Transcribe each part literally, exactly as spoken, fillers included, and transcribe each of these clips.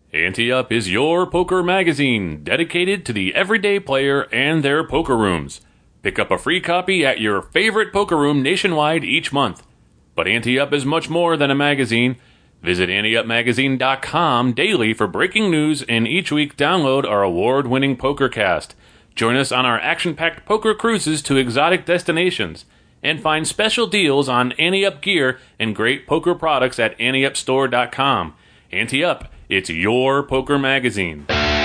Ante Up is your poker magazine dedicated to the everyday player and their poker rooms. Pick up a free copy at your favorite poker room nationwide each month. But Ante Up is much more than a magazine. Visit ante up magazine dot com daily for breaking news, and each week download our award-winning PokerCast. Join us on our action-packed poker cruises to exotic destinations, and find special deals on Ante Up gear and great poker products at ante up store dot com. Ante Up, it's your poker magazine.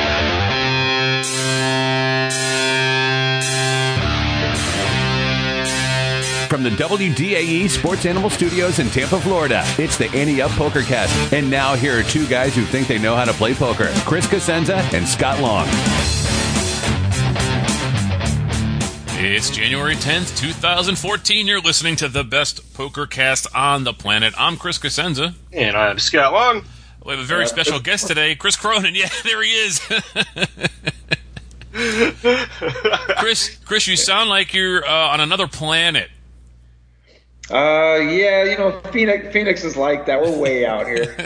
From the W D A E Sports Animal Studios in Tampa, Florida, it's the Ante Up PokerCast. And now here are two guys who think they know how to play poker, Chris Cosenza and Scott Long. It's January tenth, twenty fourteen. You're listening to the best PokerCast on the planet. I'm Chris Cosenza. And I'm Scott Long. We have a very special guest today, Chris Cronin. Yeah, there he is. Chris, Chris, you sound like you're uh, on another planet. Uh, yeah, you know, Phoenix, Phoenix is like that. We're way out here.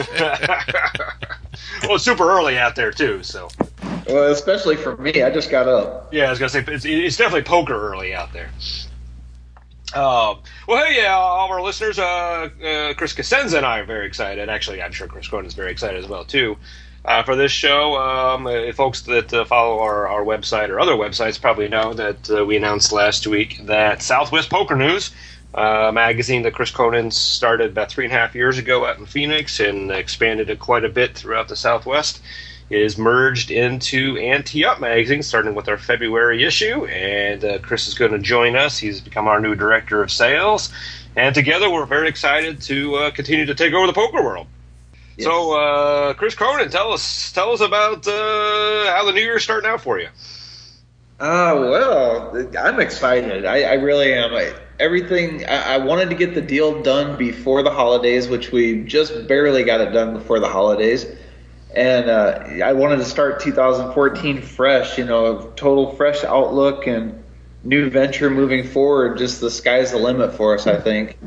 Well, it's super early out there, too, so. Well, especially for me. I just got up. Yeah, I was going to say, it's, it's definitely poker early out there. Uh, well, hey, yeah, all of our listeners, uh, uh, Chris Cosenza and I are very excited. Actually, I'm sure Chris Cronin is very excited as well, too, uh, for this show. Um, uh, folks that uh, follow our, our website or other websites probably know that uh, we announced last week that Southwest Poker News, a uh, magazine that Chris Cronin started about three and a half years ago out in Phoenix and expanded it quite a bit throughout the Southwest, is merged into Ante Up magazine, starting with our February issue. And uh, Chris is going to join us. He's become our new director of sales. And together we're very excited to uh, continue to take over the poker world. Yes. So, uh, Chris Cronin, tell us tell us about uh, how the new year's starting out for you. Uh, well, I'm excited. I, I really am. I, everything, I, I wanted to get the deal done before the holidays, which we just barely got it done before the holidays. And uh, I wanted to start two thousand fourteen fresh, you know, total fresh outlook and new venture moving forward. Just the sky's the limit for us, I think.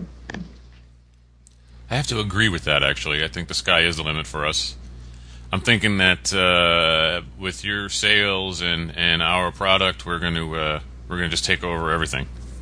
I have to agree with that, actually. I think the sky is the limit for us. I'm thinking that uh, with your sales and, and our product, we're going to uh, we're going to just take over everything.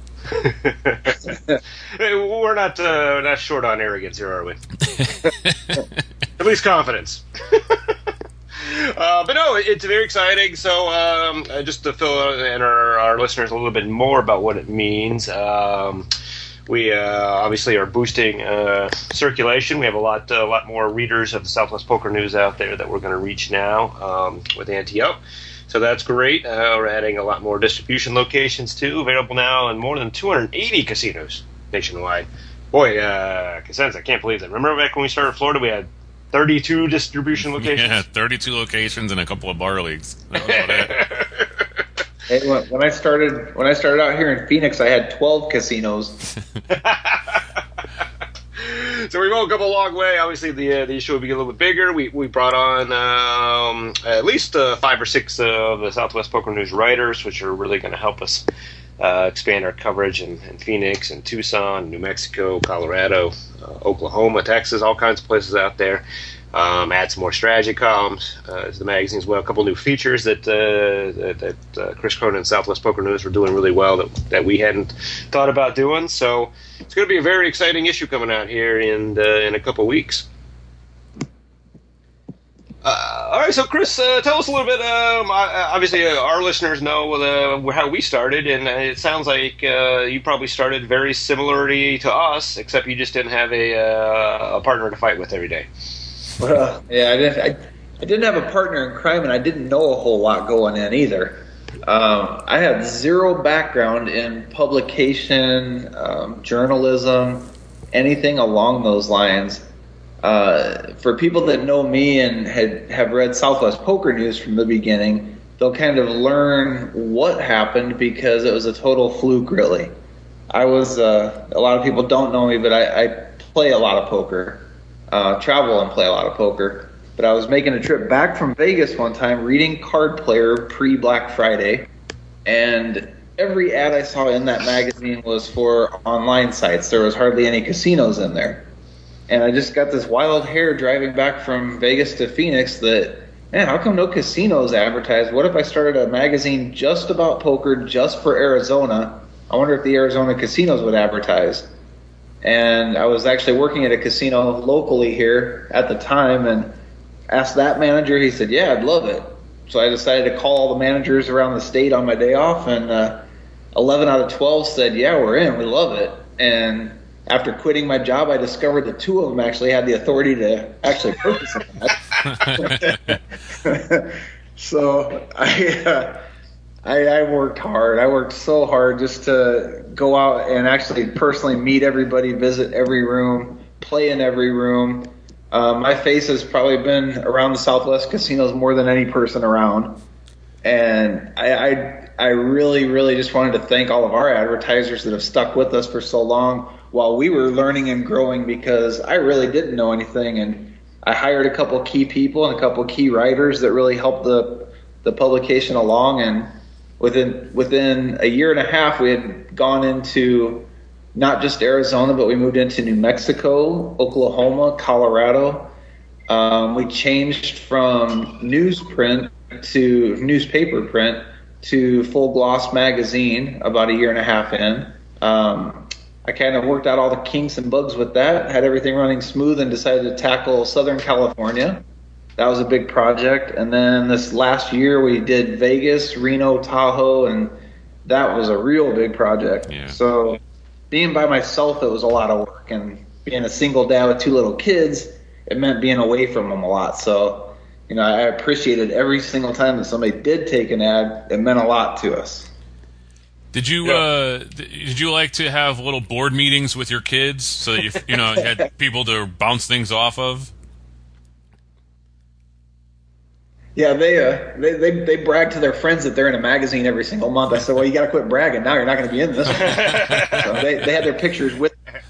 We're not uh, not short on arrogance here, are we? At least confidence. uh, but no, it's very exciting. So um, just to fill in our, our listeners a little bit more about what it means, um, we uh, obviously are boosting uh, circulation. We have a lot a lot more readers of the Southwest Poker News out there that we're going to reach now um, with Ante Up. So that's great. Uh, we're adding a lot more distribution locations, too, available now in more than two hundred eighty casinos nationwide. Boy, uh, Cosenza, I can't believe that. Remember back when we started in Florida, we had thirty-two distribution locations? Yeah, thirty-two locations and a couple of bar leagues. I don't know about that. Hey, when I started when I started out here in Phoenix, I had twelve casinos. So we've all come a long way. Obviously, the uh, the issue will be a little bit bigger. We we brought on um, at least uh, five or six of the Southwest Poker News writers, which are really going to help us uh, expand our coverage in, in Phoenix and Tucson, New Mexico, Colorado, uh, Oklahoma, Texas, all kinds of places out there. Um, add some more strategy columns uh, to the magazine as well. A couple new features that uh, that, that uh, Chris Cronin and Southwest Poker News were doing really well that that we hadn't thought about doing. So it's going to be a very exciting issue coming out here in uh, in a couple weeks. Uh, all right, so Chris, uh, tell us a little bit. Um, obviously, uh, our listeners know uh, how we started, and it sounds like uh, you probably started very similarly to us, except you just didn't have a, uh, a partner to fight with every day. Well, yeah, I didn't. I, I didn't have a partner in crime, and I didn't know a whole lot going in either. Um, I had zero background in publication, um, journalism, anything along those lines. Uh, for people that know me and had have read Southwest Poker News from the beginning, they'll kind of learn what happened because it was a total fluke, really. I was. Uh, a lot of people don't know me, but I, I play a lot of poker. Uh, travel and play a lot of poker. But I was making a trip back from Vegas one time reading Card Player pre-Black Friday, and every ad I saw in that magazine was for online sites. There was hardly any casinos in there. And I just got this wild hair driving back from Vegas to Phoenix that, man, how come no casinos advertised? What if I started a magazine just about poker, just for Arizona? I wonder if the Arizona casinos would advertise. And I was actually working at a casino locally here at the time and asked that manager. He said, yeah, I'd love it. So I decided to call all the managers around the state on my day off, and uh, eleven out of twelve said, yeah, we're in. We love it. And after quitting my job, I discovered that two of them actually had the authority to actually purchase it. So I, uh, I I worked hard. I worked so hard just to go out and actually personally meet everybody, visit every room, play in every room. Uh, my face has probably been around the Southwest casinos more than any person around. And I, I, I really, really just wanted to thank all of our advertisers that have stuck with us for so long while we were learning and growing, because I really didn't know anything. And I hired a couple key people and a couple key writers that really helped the the publication along. And within within a year and a half, we had gone into not just Arizona, but we moved into New Mexico, Oklahoma, Colorado. Um, we changed from newsprint to newspaper print to full gloss magazine about a year and a half in. Um, I kind of worked out all the kinks and bugs with that, had everything running smooth, and decided to tackle Southern California. That was a big project. And then this last year we did Vegas, Reno, Tahoe, and that was a real big project. Yeah. So being by myself, it was a lot of work. And being a single dad with two little kids, it meant being away from them a lot. So, you know, I appreciated every single time that somebody did take an ad. It meant a lot to us. Did you Yeah. uh, did you like to have little board meetings with your kids so that you you know had people to bounce things off of? Yeah, they, uh, they they they brag to their friends that they're in a magazine every single month. I said, well, you got to quit bragging. Now you're not going to be in this one. So they they had their pictures with.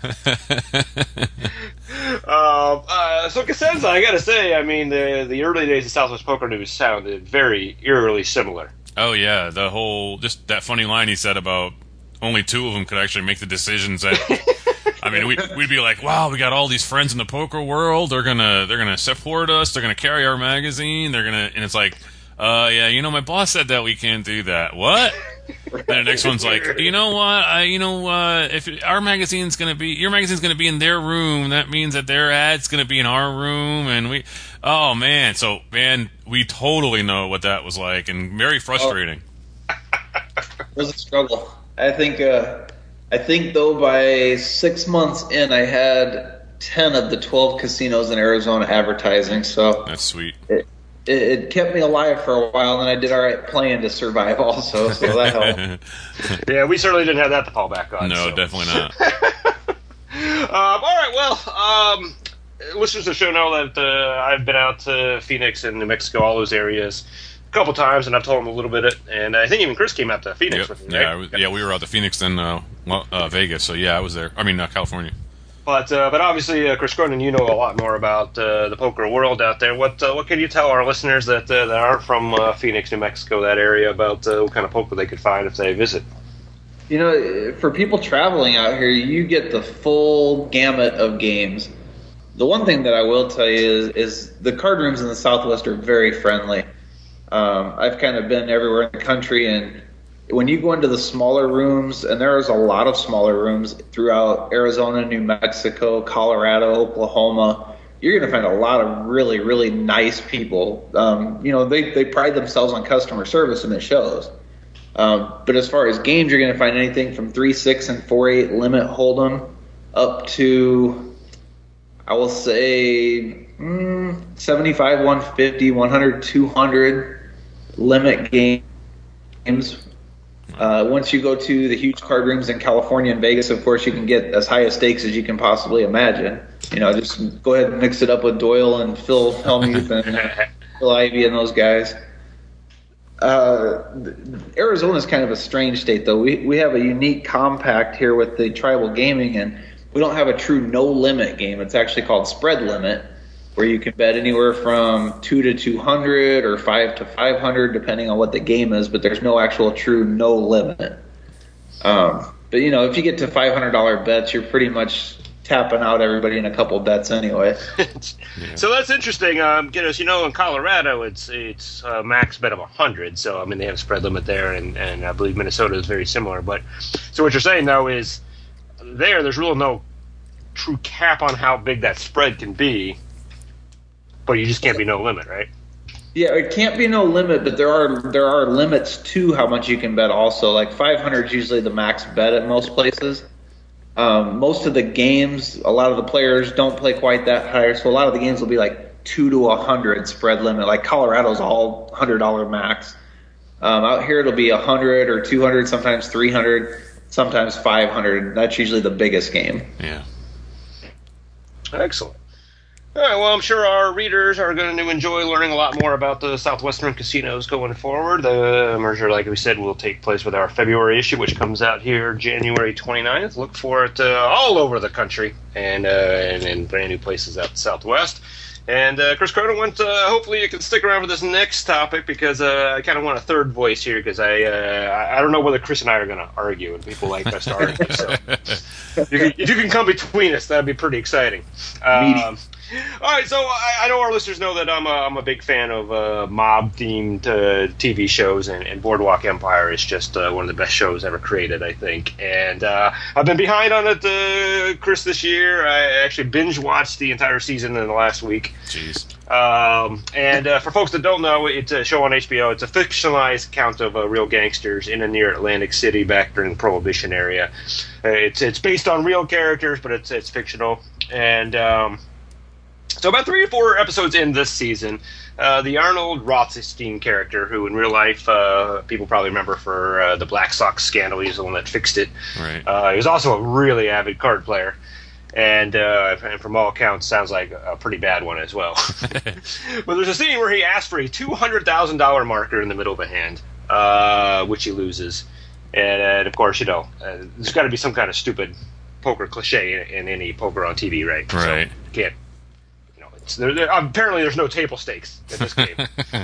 Uh, uh, so Cosenza, I gotta say, I mean, the the early days of Southwest Poker News sounded very eerily similar. Oh yeah, the whole just that funny line he said about only two of them could actually make the decisions. That I mean, we, we'd be like, wow, we got all these friends in the poker world. They're gonna they're gonna support us. They're gonna carry our magazine. They're gonna, and it's like, uh, yeah, you know, my boss said that we can't do that. What? Right. And the next one's like, you know what? I, you know, uh, if our magazine's gonna be, your magazine's gonna be in their room, that means that their ad's gonna be in our room, and we, oh man, so man, we totally know what that was like, and very frustrating. Oh. It was a struggle. I think, uh, I think though by six months in, I had ten of the twelve casinos in Arizona advertising. So that's sweet. It, It, it kept me alive for a while, and I did all right playing to survive also, so that helped. Yeah, we certainly didn't have that to fall back on. No, so. definitely not. um, all right, well, um, listeners of the show know that uh, I've been out to Phoenix and New Mexico, all those areas, a couple times, and I've told them a little bit. Of, and I think even Chris came out to Phoenix Yep. with me, Yeah, right? I was, yeah, we were out to Phoenix and uh, well, uh, Vegas, so yeah, I was there. I mean, uh, California. But uh, but obviously, uh, Chris Cronin, you know a lot more about uh, the poker world out there. What uh, what can you tell our listeners that uh, that aren't from uh, Phoenix, New Mexico, that area, about uh, what kind of poker they could find if they visit? You know, for people traveling out here, you get the full gamut of games. The one thing that I will tell you is, is the card rooms in the Southwest are very friendly. Um, I've kind of been everywhere in the country, and when you go into the smaller rooms, and there's a lot of smaller rooms throughout Arizona, New Mexico, Colorado, Oklahoma, you're going to find a lot of really, really nice people. Um, you know, they, they pride themselves on customer service, and it shows. Um, but as far as games, you're going to find anything from three six and four eight limit hold'em up to, I will say, mm, seventy-five, one fifty, one hundred, two hundred limit games. Uh, once you go to the huge card rooms in California and Vegas, of course, you can get as high a stakes as you can possibly imagine. You know, just go ahead and mix it up with Doyle and Phil Hellmuth and uh, Phil Ivey and those guys. Uh, Arizona is kind of a strange state, though. We we have a unique compact here with the tribal gaming, and we don't have a true no-limit game. It's actually called spread limit, where you can bet anywhere from two to two hundred or five to five hundred, depending on what the game is, but there's no actual true no limit. Um, but, you know, if you get to five hundred dollars bets, you're pretty much tapping out everybody in a couple bets anyway. yeah. So that's interesting. Um, you know, as you know, in Colorado, it's it's a max bet of one hundred. So, I mean, they have a spread limit there, and, and I believe Minnesota is very similar. But so what you're saying, though, is there, there's really no true cap on how big that spread can be, but you just can't be no limit, right? Yeah, it can't be no limit, but there are there are limits to how much you can bet also. Like five hundred is usually the max bet at most places. Um, most of the games, a lot of the players don't play quite that high, so a lot of the games will be like two to a hundred spread limit. Like Colorado's all hundred dollar max. Um, out here it'll be a hundred or two hundred, sometimes three hundred, sometimes five hundred. That's usually the biggest game. Yeah. Excellent. All right, well, I'm sure our readers are going to enjoy learning a lot more about the Southwestern casinos going forward. The merger, like we said, will take place with our February issue, which comes out here January twenty-ninth. Look for it uh, all over the country and, uh, and in brand new places out the Southwest. And uh, Chris Cronin, went, uh, hopefully you can stick around for this next topic because uh, I kind of want a third voice here because I uh, I don't know whether Chris and I are going to argue, and people like us to argue. So if you, can, if you can come between us, that would be pretty exciting. Um, all right, so I, I know our listeners know that I'm a, I'm a big fan of uh, mob-themed uh, T V shows, and, and Boardwalk Empire is just uh, one of the best shows ever created, I think. And uh, I've been behind on it, uh, Chris, this year. I actually binge-watched the entire season in the last week. Jeez. Um, and uh, for folks that don't know, it's a show on H B O. It's a fictionalized account of uh, real gangsters in and near Atlantic City back during the Prohibition era. Uh, it's it's based on real characters, but it's it's fictional. And um, so about three or four episodes in this season, uh, the Arnold Rothstein character, who in real life uh, people probably remember for uh, the Black Sox scandal, he's the one that fixed it. Right. Uh, he was also a really avid card player. And, uh, and from all accounts, sounds like a pretty bad one as well. But there's a scene where he asks for a two hundred thousand dollars marker in the middle of a hand, uh, which he loses. And, and, of course, you know, uh, there's got to be some kind of stupid poker cliche in, in any poker on T V, right? Right. So you can't, you know, it's, there, there, apparently there's no table stakes in this game.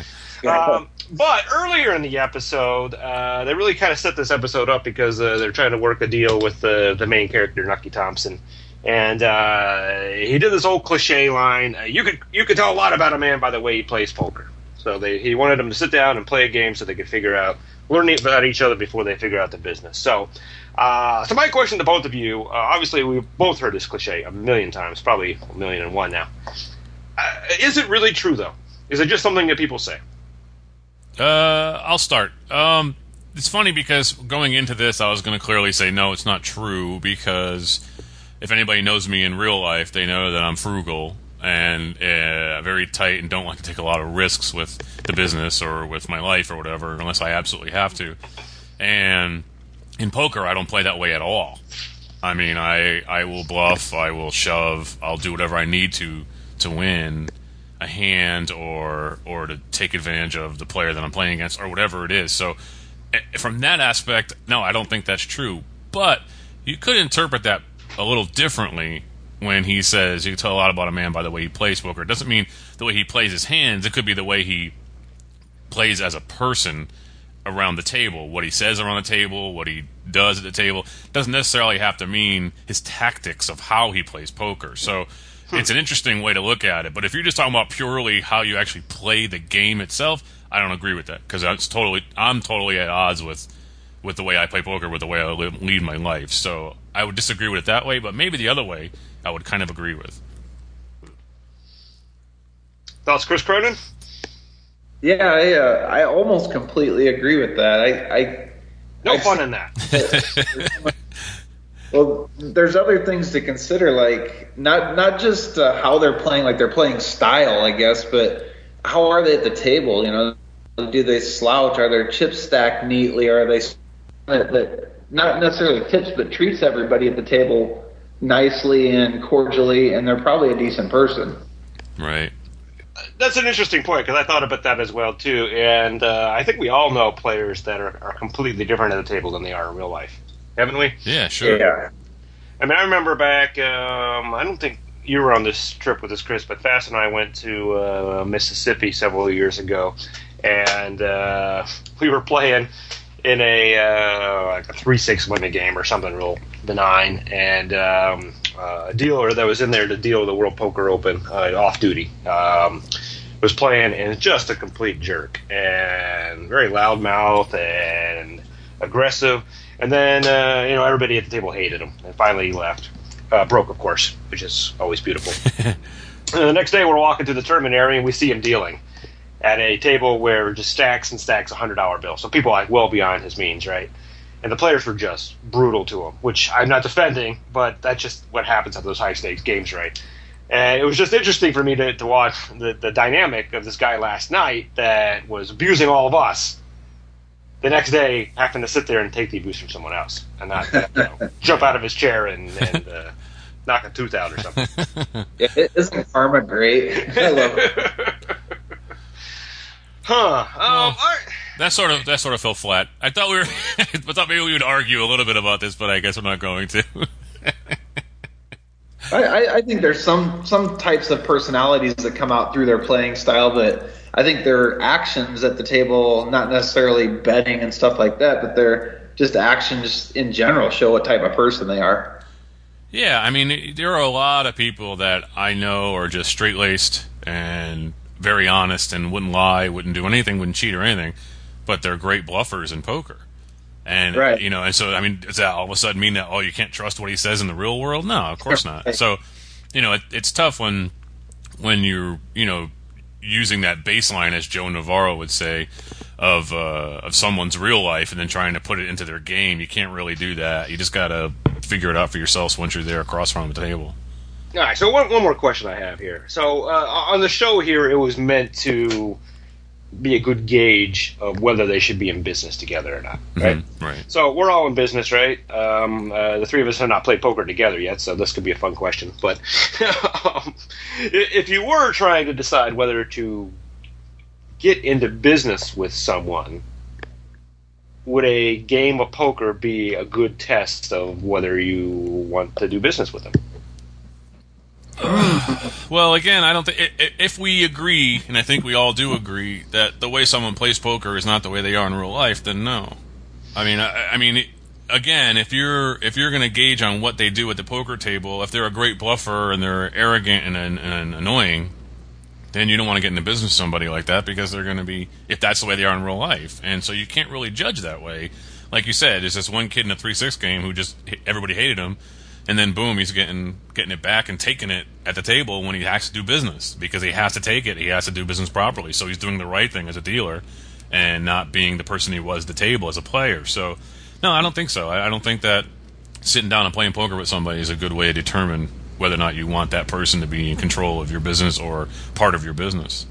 um, but earlier in the episode, uh, they really kind of set this episode up because uh, they're trying to work a deal with the, the main character, Nucky Thompson. And uh, he did this old cliche line, uh, you could you could tell a lot about a man by the way he plays poker. So they, he wanted them to sit down and play a game so they could figure out, learn about each other before they figure out the business. So uh, so my question to both of you, uh, obviously we've both heard this cliche a million times, probably a million and one now. Uh, is it really true, though? Is it just something that people say? Uh, I'll start. Um, it's funny because going into this, I was going to clearly say, no, it's not true, because if anybody knows me in real life, they know that I'm frugal and uh, very tight and don't like to take a lot of risks with the business or with my life or whatever, unless I absolutely have to. And in poker, I don't play that way at all. I mean, I I will bluff, I will shove, I'll do whatever I need to to win a hand or or to take advantage of the player that I'm playing against or whatever it is. So from that aspect, no, I don't think that's true. But you could interpret that a little differently when he says you can tell a lot about a man by the way he plays poker. It doesn't mean the way he plays his hands. It could be the way he plays as a person around the table, what he says around the table, what he does at the table. It doesn't necessarily have to mean his tactics of how he plays poker. So it's an interesting way to look at it. But if you're just talking about purely how you actually play the game itself, I don't agree with that, because that's totally I'm totally at odds with with the way I play poker, with the way I live, lead my life. So I would disagree with it that way, but maybe the other way I would kind of agree with. Thoughts, Chris Cronin? Yeah, I, uh, I almost completely agree with that. I, I no I, fun in that. Well, there's other things to consider, like not not just uh, how they're playing, like they're playing style, I guess, but how are they at the table? You know, do they slouch? Are their chips stacked neatly? Are they not necessarily tips, but treats everybody at the table nicely and cordially, and they're probably a decent person. Right. That's an interesting point, because I thought about that as well, too. And uh, I think we all know players that are, are completely different at the table than they are in real life. Haven't we? Yeah, sure. Yeah. I mean, I remember back, um, I don't think you were on this trip with us, Chris, but Fast and I went to uh, Mississippi several years ago, and uh, we were playing in a uh, like a three six limit game or something real benign, and um, uh, uh, a dealer that was in there to deal with the World Poker Open uh, off duty. Um, was playing and just a complete jerk and very loudmouth and aggressive. And then, uh, you know, everybody at the table hated him. And finally he left. Uh, broke, of course, which is always beautiful. And the next day we're walking through the tournament area and we see him dealing at a table where just stacks and stacks of one hundred dollar bills. So people like well beyond his means, right? And the players were just brutal to him, which I'm not defending, but that's just what happens at those high-stakes games, right? And it was just interesting for me to, to watch the, the dynamic of this guy last night that was abusing all of us. The next day, having to sit there and take the abuse from someone else and not you know, jump out of his chair and, and uh, knock a tooth out or something. Yeah, isn't karma great? I love it. Huh. Um, Well, all right. That sort of that sort of fell flat. I thought we were, I thought maybe we would argue a little bit about this, but I guess I'm not going to. I, I, I think there's some some types of personalities that come out through their playing style, but I think their actions at the table, not necessarily betting and stuff like that, but their just actions in general show what type of person they are. Yeah, I mean, there are a lot of people that I know are just straight-laced and very honest and wouldn't lie, wouldn't do anything, wouldn't cheat or anything, but they're great bluffers in poker. And, right. you know, and so, I mean, does that all of a sudden mean that, oh, you can't trust what he says in the real world? No, of course not. So, you know, it, it's tough when, when you're, you know, using that baseline, as Joe Navarro would say, of, uh, of someone's real life and then trying to put it into their game. You can't really do that. You just got to figure it out for yourselves once you're there across from the table. All right, so one, one more question I have here. So uh, on the show here, it was meant to be a good gauge of whether they should be in business together or not, right? Mm-hmm, right. So we're all in business, right? Um, uh, the three of us have not played poker together yet, so this could be a fun question. But um, if you were trying to decide whether to get into business with someone, would a game of poker be a good test of whether you want to do business with them? Well, again, I don't think if we agree, and I think we all do agree, that the way someone plays poker is not the way they are in real life, then no. I mean, I, I mean, again, if you're if you're going to gauge on what they do at the poker table, if they're a great bluffer and they're arrogant and, and, and annoying, then you don't want to get into business with somebody like that because they're going to be, if that's the way they are in real life, and so you can't really judge that way. Like you said, there's this one kid in a three six game who just everybody hated him. And then, boom, he's getting getting it back and taking it at the table when he has to do business. Because he has to take it. He has to do business properly. So he's doing the right thing as a dealer and not being the person he was at the table as a player. So, no, I don't think so. I, I don't think that sitting down and playing poker with somebody is a good way to determine whether or not you want that person to be in control of your business or part of your business.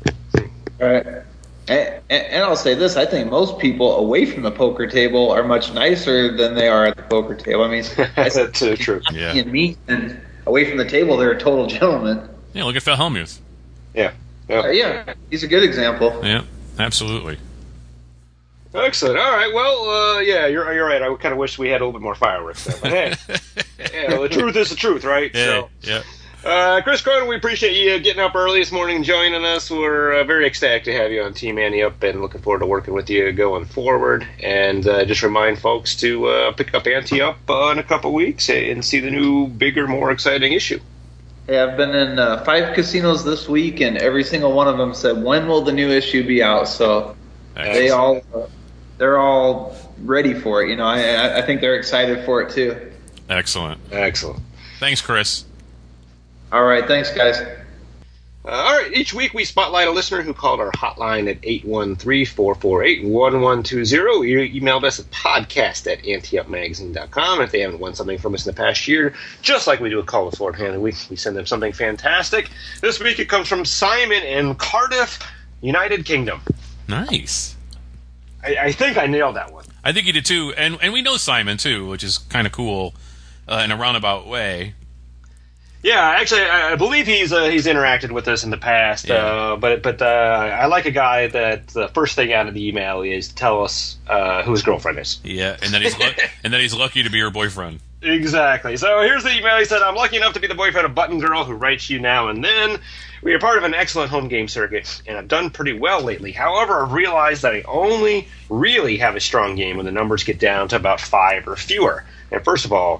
All right. And, and I'll say this, I think most people away from the poker table are much nicer than they are at the poker table. I mean, That's uh, true. Yeah. and me, and away from the table, they're a total gentleman. Yeah, look at Phil Hellmuth. Yeah. Uh, Yeah. yeah, he's a good example. Yeah, absolutely. Excellent. All right. Well, uh, yeah, you're you're right. I kind of wish we had a little bit more fireworks there. But hey, yeah, well, the truth is the truth, right? Yeah, So, yeah. uh, Chris Cronin, we appreciate you getting up early this morning and joining us. We're uh, very ecstatic to have you on Team Ante Up and looking forward to working with you going forward. And uh, just remind folks to uh, pick up Ante Up uh, in a couple weeks and see the new, bigger, more exciting issue. Hey, I've been in uh, five casinos this week, and every single one of them said, "When will the new issue be out?" So they all they're all ready for it. You know, I I think they're excited for it too. Excellent. Excellent. Thanks, Chris. All right, thanks, guys. Uh, all right, each week we spotlight a listener who called our hotline at eight one three, four four eight, one one two zero. You emailed us at podcast at ante up magazine dot com. If they haven't won something from us in the past year, just like we do a Call with Florida Handle Week, we send them something fantastic. This week it comes from Simon in Cardiff, United Kingdom. Nice. I, I think I nailed that one. I think you did too, and and we know Simon too, which is kind of cool uh, in a roundabout way. Yeah, actually, I I believe he's uh, he's interacted with us in the past. Yeah. Uh, but but uh, I like a guy that the first thing out of the email is tell us uh, who his girlfriend is. Yeah, and then he's lu- and then he's lucky to be your boyfriend. Exactly. So here's the email. He said, "I'm lucky enough to be the boyfriend of Button Girl who writes you now and then. We are part of an excellent home game circuit, and I've done pretty well lately. However, I've realized that I only really have a strong game when the numbers get down to about five or fewer. And first of all,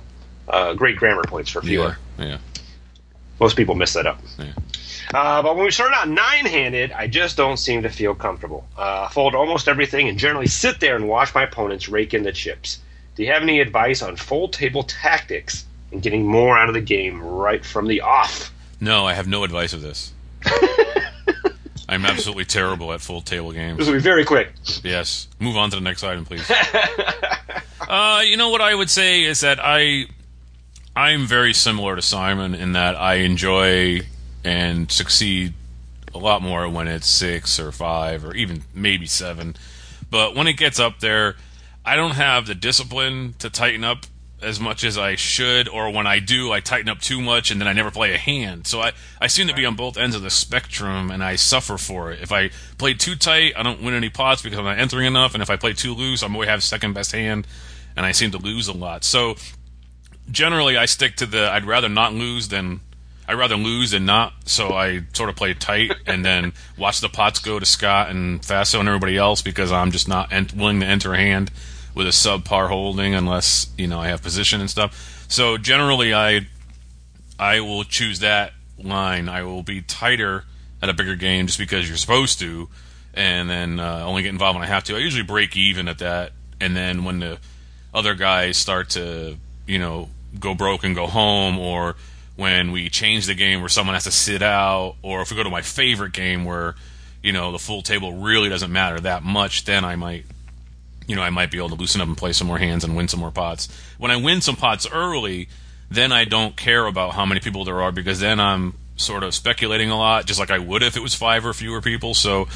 Uh, great grammar points for fewer. Yeah. yeah. Most people miss that up. Yeah. Uh, but when we start out nine-handed, I just don't seem to feel comfortable. Uh, I fold almost everything and generally sit there and watch my opponents rake in the chips. Do you have any advice on full table tactics and getting more out of the game right from the off? No, I have no advice of this. I'm absolutely terrible at full table games. This will be very quick. Yes. Move on to the next item, please. uh, you know what I would say is that I, I'm very similar to Simon in that I enjoy and succeed a lot more when it's six or five or even maybe seven. But when it gets up there, I don't have the discipline to tighten up as much as I should, or when I do, I tighten up too much and then I never play a hand. So I, I seem to be on both ends of the spectrum and I suffer for it. If I play too tight, I don't win any pots because I'm not entering enough, and if I play too loose, I'm always have second best hand and I seem to lose a lot. So generally I stick to the I'd rather not lose than I'd rather lose than not, so I sort of play tight and then watch the pots go to Scott and Faso and everybody else because I'm just not ent- willing to enter a hand with a subpar holding unless, you know, I have position and stuff. So generally I I will choose that line. I will be tighter at a bigger game just because you're supposed to, and then uh, only get involved when I have to. I usually break even at that, and then when the other guys start to, you know, go broke and go home, or when we change the game where someone has to sit out, or if we go to my favorite game where, you know, the full table really doesn't matter that much, then I might you know, I might be able to loosen up and play some more hands and win some more pots. When I win some pots early, then I don't care about how many people there are because then I'm sort of speculating a lot, just like I would if it was five or fewer people. So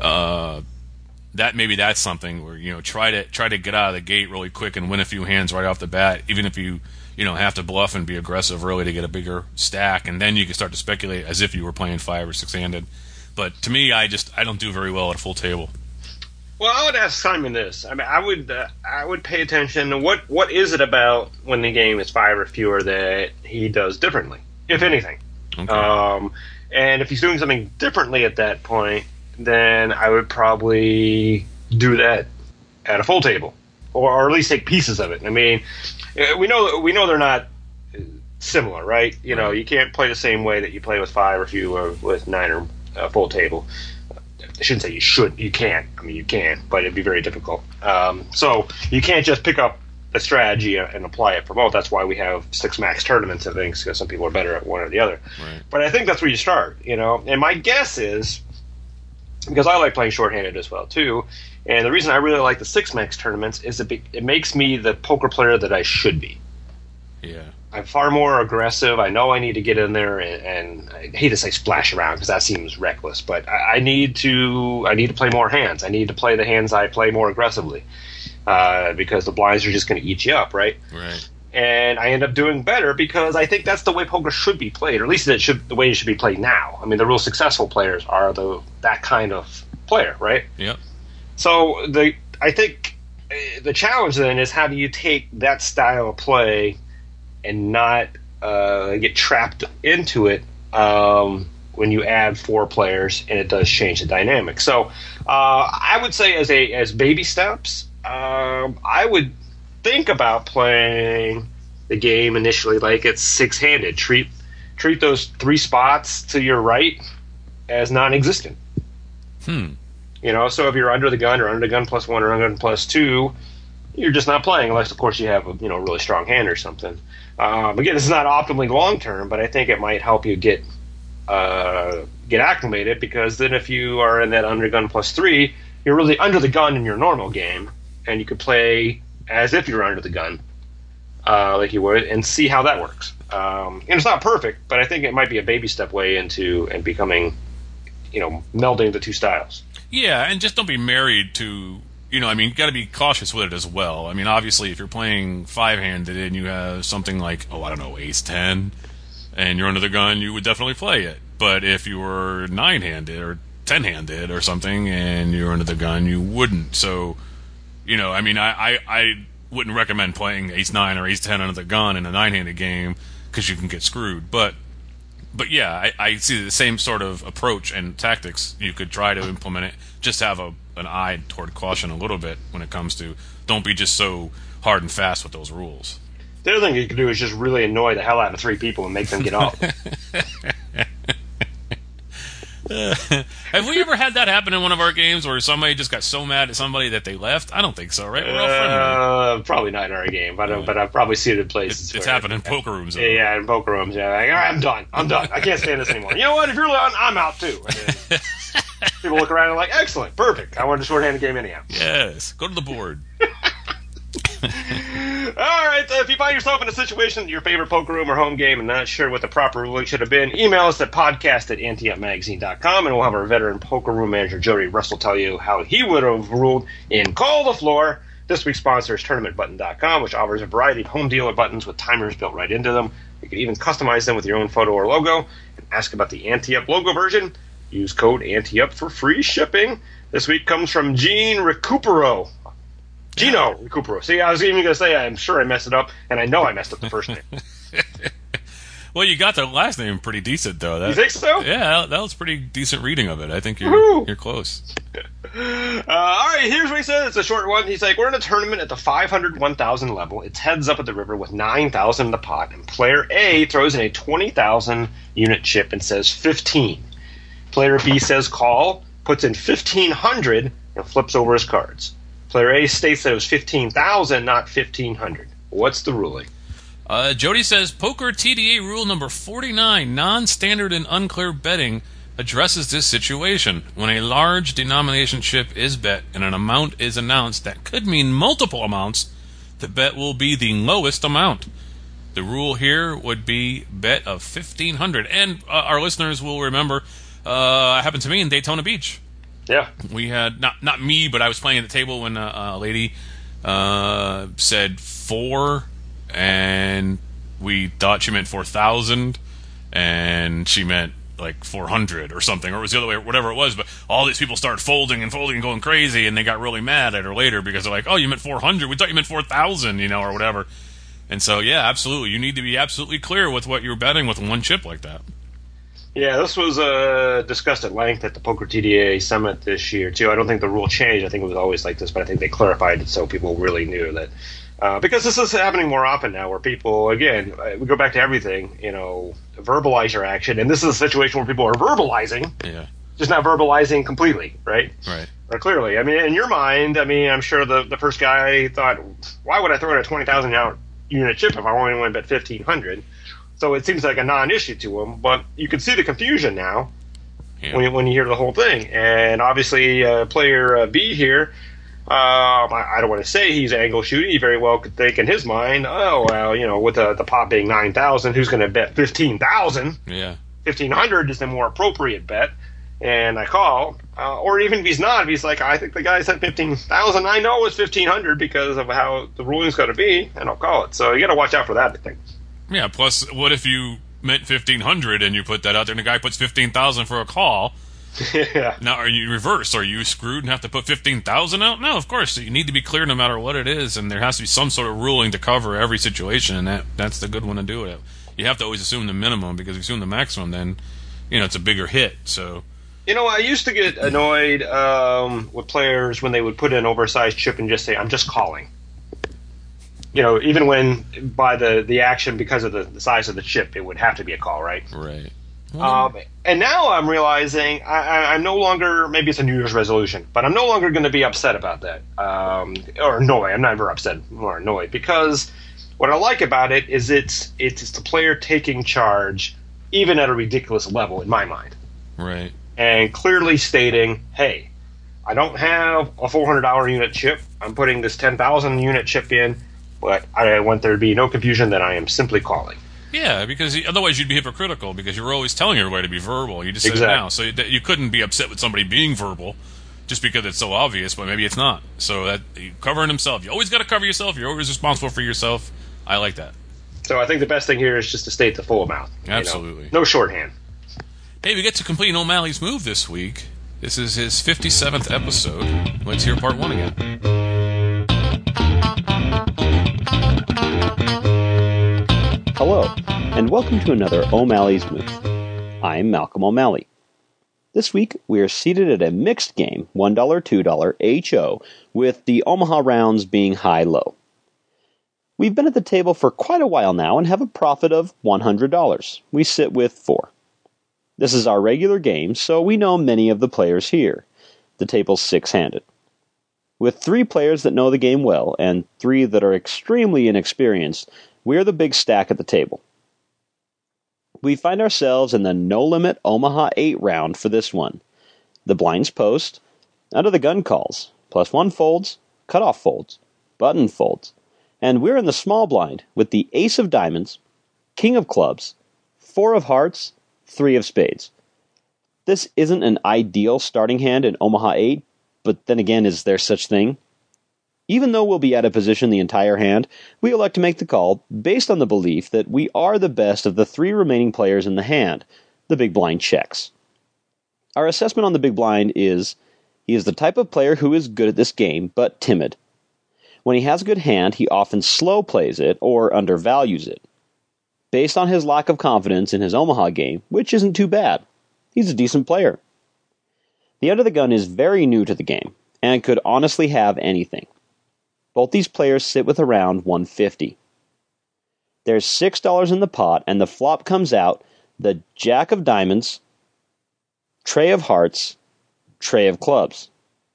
uh, that maybe that's something where, you know, try to try to get out of the gate really quick and win a few hands right off the bat, even if you, you know, have to bluff and be aggressive early to get a bigger stack, and then you can start to speculate as if you were playing five or six-handed. But to me, I just I don't do very well at a full table. Well, I would ask Simon this. I mean, I would uh, I would pay attention to what what is it about when the game is five or fewer that he does differently, if anything. Okay. Um, and if he's doing something differently at that point, then I would probably do that at a full table, or, or at least take pieces of it. I mean, we know we know they're not similar, right? You know, you can't play the same way that you play with five or fewer with nine or uh, full table. I shouldn't say you should. You can't. I mean, you can, but it'd be very difficult. Um, so you can't just pick up the strategy and apply it for both. That's why we have six max tournaments and things, because some people are better at one or the other. Right. But I think that's where you start, you know. And my guess is, because I like playing shorthanded as well too, and the reason I really like the six max tournaments is that it makes me the poker player that I should be. Yeah. I'm far more aggressive. I know I need to get in there, and, and I hate to say splash around because that seems reckless, but I, I need to I need to play more hands. I need to play the hands I play more aggressively uh, because the blinds are just going to eat you up, right? Right. And I end up doing better because I think that's the way poker should be played, or at least it should the way it should be played now. I mean, the real successful players are the that kind of player, right? Yep. So the I think uh, the challenge then is how do you take that style of play and not uh, get trapped into it um, when you add four players, and it does change the dynamic. So uh, I would say as a as baby steps, um, I would think about playing the game initially like it's six-handed. Treat treat those three spots to your right as non-existent. Hmm. You know, so if you're under the gun or under the gun plus one or under the gun plus two, you're just not playing unless, of course, you have a you know really strong hand or something. Um, again, this is not optimally long term, but I think it might help you get uh, get acclimated, because then if you are in that under gun plus three, you're really under the gun in your normal game, and you could play as if you're under the gun, uh, like you would, and see how that works. Um, and it's not perfect, but I think it might be a baby step way into and becoming, you know, melding the two styles. Yeah, and just don't be married to. You know, I mean, you got to be cautious with it as well. I mean, obviously, if you're playing five-handed and you have something like, oh, I don't know, ace ten, and you're under the gun, you would definitely play it. But if you were nine-handed or ten-handed or something and you're under the gun, you wouldn't. So, you know, I mean, I, I, I wouldn't recommend playing ace nine or ace ten under the gun in a nine-handed game because you can get screwed. But, but yeah, I, I see the same sort of approach and tactics. You could try to implement it. Just have a an eye toward caution a little bit when it comes to don't be just so hard and fast with those rules. The other thing you can do is just really annoy the hell out of three people and make them get up. Uh, have we ever had that happen in one of our games where somebody just got so mad at somebody that they left? I don't think so, right? We're all friendly. Uh, probably not in our game, but, uh, but I've probably seen it in places. It's, it's where- happened in poker rooms. Yeah, yeah, in poker rooms. Yeah, like, all right, I'm done. I'm done. I can't stand this anymore. You know what? If you're done, I'm out too. And then people look around and are like, excellent, perfect. I wanted a shorthanded game anyhow. Yes, go to the board. All right, uh, if you find yourself in a situation in your favorite poker room or home game and not sure what the proper ruling should have been, email us at podcast at ante up magazine dot com, and we'll have our veteran poker room manager, Jody Russell, tell you how he would have ruled in Call the Floor. This week's sponsor is tournament button dot com, which offers a variety of home dealer buttons with timers built right into them. You can even customize them with your own photo or logo. And ask about the Ante Up logo version. Use code ANTEUP for free shipping. This week comes from Gene Recupero. Gino Recupero. See, I was even going to say I'm sure I messed it up, and I know I messed up the first name. Well, you got the last name pretty decent, though. That, You think so? Yeah, that was pretty decent reading of it. I think you're Woo-hoo. you're close. Uh, all right, here's what he said. It's a short one. He's like, we're in a tournament at the five hundred, one thousand level. It's heads up at the river with nine thousand in the pot, and player A throws in a twenty thousand unit chip and says fifteen. Player B says call, puts in fifteen hundred, and flips over his cards. Player A states that it was fifteen thousand, not fifteen hundred. What's the ruling? Uh, Jody says, Poker T D A rule number forty-nine, non-standard and unclear betting, addresses this situation. When a large denomination chip is bet and an amount is announced that could mean multiple amounts, the bet will be the lowest amount. The rule here would be bet of fifteen hundred. And uh, our listeners will remember, uh, it happened to me in Daytona Beach. Yeah. We had, not not me, but I was playing at the table when a, a lady uh, said four, and we thought she meant four thousand, and she meant like four hundred or something, or it was the other way, whatever it was, but all these people started folding and folding and going crazy, and they got really mad at her later because they're like, oh, you meant four hundred? We thought you meant four thousand, you know, or whatever. And so, yeah, absolutely. You need to be absolutely clear with what you're betting with one chip like that. Yeah, this was uh, discussed at length at the Poker T D A Summit this year, too. I don't think the rule changed. I think it was always like this, but I think they clarified it so people really knew that. Uh, because this is happening more often now where people, again, we go back to everything, you know, verbalize your action. And this is a situation where people are verbalizing, Yeah. just not verbalizing completely, right? Right. Or clearly. I mean, in your mind, I mean, I'm sure the, the first guy thought, why would I throw in a twenty thousand unit chip if I only want to bet fifteen hundred? So it seems like a non-issue to him, but you can see the confusion now Yeah. when, you, when you hear the whole thing. And obviously, uh, player uh, B here, um, I, I don't want to say he's angle shooting. He very well could think in his mind, oh, well, you know, with the, the pot being nine thousand, who's going to bet fifteen thousand? Yeah. fifteen hundred is the more appropriate bet. And I call. Uh, or even if he's not, if he's like, I think the guy said fifteen thousand, I know it's fifteen hundred because of how the ruling's going to be, and I'll call it. So you got to watch out for that, I think. Yeah, plus, what if you meant fifteen hundred and you put that out there and the guy puts fifteen thousand for a call? Yeah. Now, are you reverse? Are you screwed and have to put fifteen thousand out? No, of course. You need to be clear no matter what it is, and there has to be some sort of ruling to cover every situation, and that, that's the good one to do it. You have to always assume the minimum, because if you assume the maximum, then, you know, it's a bigger hit, so... You know, I used to get annoyed um, with players when they would put in an oversized chip and just say, I'm just calling. You know, even when by the, the action, because of the, the size of the chip, it would have to be a call, right? Right. Um, and now I'm realizing I, I, I'm no longer, maybe it's a New Year's resolution, but I'm no longer going to be upset about that. Um, or annoyed. I'm never upset, more annoyed. Because what I like about it is it's, it's the player taking charge, even at a ridiculous level, in my mind. Right. And clearly stating, hey, I don't have a four hundred dollars unit chip. I'm putting this ten thousand unit chip in, but I want there to be no confusion that I am simply calling. Yeah, because you, otherwise you'd be hypocritical, because you're always telling everybody to be verbal. You just said Exactly. it now. So you, you couldn't be upset with somebody being verbal just because it's so obvious, but maybe it's not. So that you covering himself. You always got to cover yourself. You're always responsible for yourself. I like that. So I think the best thing here is just to state the full amount. you know? Absolutely. No shorthand. Hey, we get to complete O'Malley's move this week. This is his fifty-seventh episode. Let's hear part one again. Hello, and welcome to another O'Malley's Move. I'm Malcolm O'Malley. This week, we are seated at a mixed game, one dollar, two dollars, H O, with the Omaha rounds being high-low. We've been at the table for quite a while now and have a profit of one hundred dollars. We sit with four. This is our regular game, so we know many of the players here. The table's six-handed. With three players that know the game well and three that are extremely inexperienced, we're the big stack at the table. We find ourselves in the no-limit Omaha eight round for this one. The blinds post, under the gun calls, plus one folds, cutoff folds, button folds, and we're in the small blind with the ace of diamonds, king of clubs, four of hearts, three of spades. This isn't an ideal starting hand in Omaha eight, but then again, is there such thing? Even though we'll be out of position the entire hand, we elect to make the call based on the belief that we are the best of the three remaining players in the hand. The big blind checks. Our assessment on the big blind is, he is the type of player who is good at this game, but timid. When he has a good hand, he often slow plays it or undervalues it. Based on his lack of confidence in his Omaha game, which isn't too bad, he's a decent player. The under the gun is very new to the game, and could honestly have anything. Both these players sit with around one hundred fifty dollars. There's six dollars in the pot, and the flop comes out the jack of diamonds, tray of hearts, tray of clubs.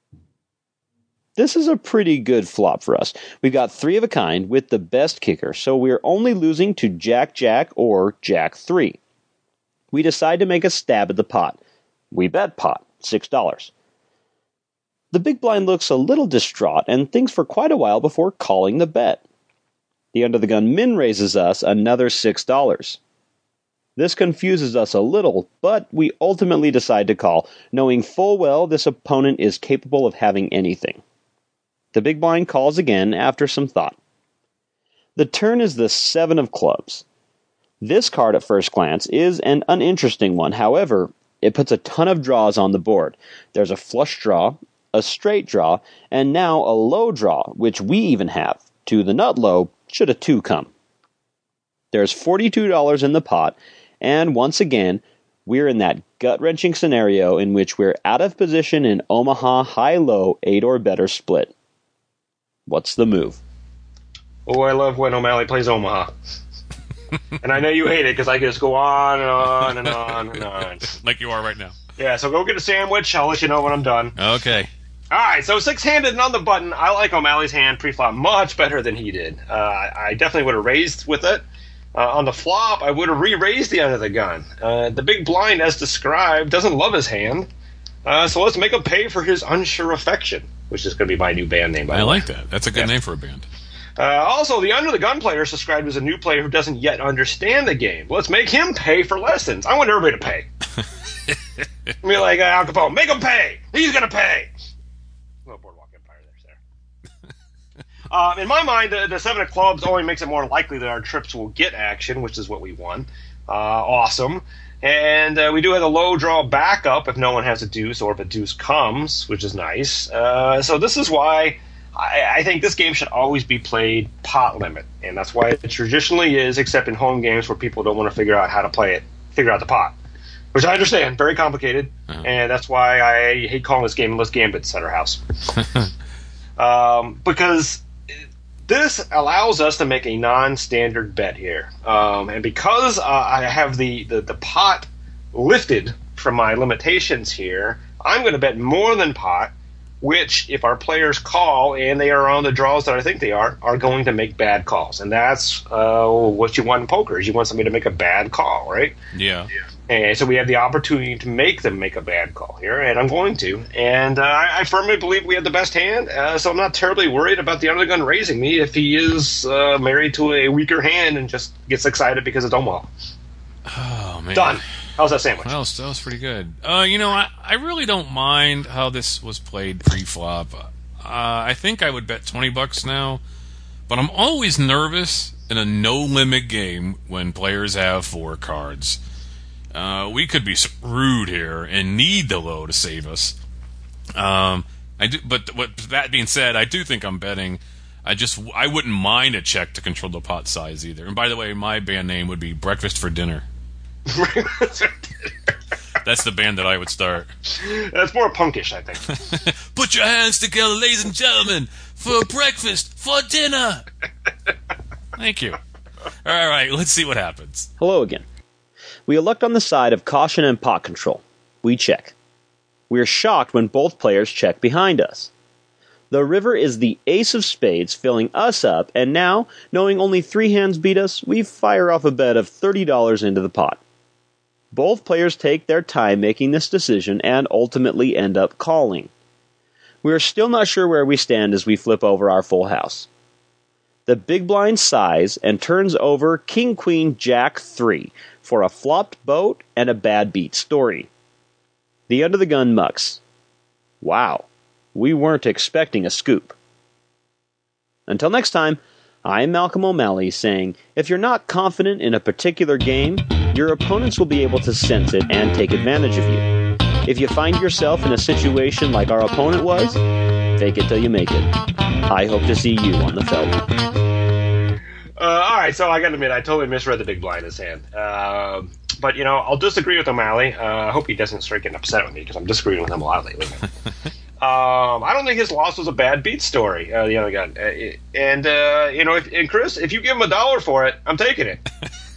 This is a pretty good flop for us. We've got three of a kind with the best kicker, so we're only losing to jack-jack or jack-three. We decide to make a stab at the pot. We bet pot, six dollars. The big blind looks a little distraught and thinks for quite a while before calling the bet. The under the gun min raises us another six dollars. This confuses us a little, but we ultimately decide to call, knowing full well this opponent is capable of having anything. The big blind calls again after some thought. The turn is the seven of clubs. This card at first glance is an uninteresting one. However, it puts a ton of draws on the board. There's a flush draw, a straight draw, and now a low draw, which we even have, to the nut low should a two come. There's forty-two dollars in the pot, and once again, we're in that gut-wrenching scenario in which we're out of position in Omaha high-low eight or better split. What's the move? Oh, I love when O'Malley plays Omaha. And I know you hate it because I can just go on and on and on and on. Like you are right now. Yeah, so go get a sandwich. I'll let you know when I'm done. Okay. All right, so six-handed and on the button. I like O'Malley's hand pre-flop much better than he did. Uh, I definitely would have raised with it. Uh, on the flop, I would have re-raised the under the gun. Uh, the big blind, as described, doesn't love his hand. Uh, so let's make him pay for his unsure affection, which is going to be my new band name, by I the way. like that. That's a good Yeah. name for a band. Uh, also, the under the gun player is described as a new player who doesn't yet understand the game. Let's make him pay for lessons. I want everybody to pay. Be like uh, Al Capone, make him pay. He's going to pay. Well, Boardwalk Empire, there's there. um, in my mind, the, the seven of clubs only makes it more likely that our trips will get action, which is what we want. Uh, awesome. And uh, we do have a low draw backup if no one has a deuce or if a deuce comes, which is nice. Uh, so this is why I, I think this game should always be played pot limit. And that's why it traditionally is, except in home games where people don't want to figure out how to play it, figure out the pot. Which I understand, very complicated, uh-huh. And that's why I hate calling this game unless Gambit's at our house. um, because this allows us to make a non-standard bet here. Um, and because uh, I have the, the, the pot lifted from my limitations here, I'm going to bet more than pot, which, if our players call, and they are on the draws that I think they are, are going to make bad calls. And that's uh, what you want in poker, is you want somebody to make a bad call, right? Yeah. yeah. And so we have the opportunity to make them make a bad call here, and I'm going to. And uh, I, I firmly believe we have the best hand, uh, so I'm not terribly worried about the under the gun raising me if he is uh, married to a weaker hand and just gets excited because it's Omaha. Oh, man. Done. How's that sandwich? That was, that was pretty good. Uh, you know, I, I really don't mind how this was played pre-flop. Uh, I think I would bet twenty bucks now, but I'm always nervous in a no-limit game when players have four cards. Uh, we could be screwed here and need the low to save us. Um, I do, but what, that being said, I do think I'm betting. I just I wouldn't mind a check to control the pot size either. And by the way, my band name would be Breakfast for Dinner. That's the band that I would start. That's more punkish, I think. Put your hands together, ladies and gentlemen, for breakfast, for dinner. Thank you. All right, let's see what happens. Hello again. We elect on the side of caution and pot control. We check. We are shocked when both players check behind us. The river is the ace of spades filling us up, and now, knowing only three hands beat us, we fire off a bet of thirty dollars into the pot. Both players take their time making this decision and ultimately end up calling. We are still not sure where we stand as we flip over our full house. The big blind sighs and turns over King Queen Jack three for a flopped boat and a bad beat story. The under the gun mucks. Wow, we weren't expecting a scoop. Until next time, I'm Malcolm O'Malley saying, if you're not confident in a particular game, your opponents will be able to sense it and take advantage of you. If you find yourself in a situation like our opponent was, fake it till you make it. I hope to see you on the feld. Uh, all right, so I got to admit, I totally misread the big blind in his hand. Uh, but, you know, I'll disagree with O'Malley. Uh, I hope he doesn't start getting upset with me because I'm disagreeing with him a lot lately. um, I don't think his loss was a bad beat story, uh, the other guy. Uh, and, uh, you know, if, and Chris, if you give him a dollar for it, I'm taking it.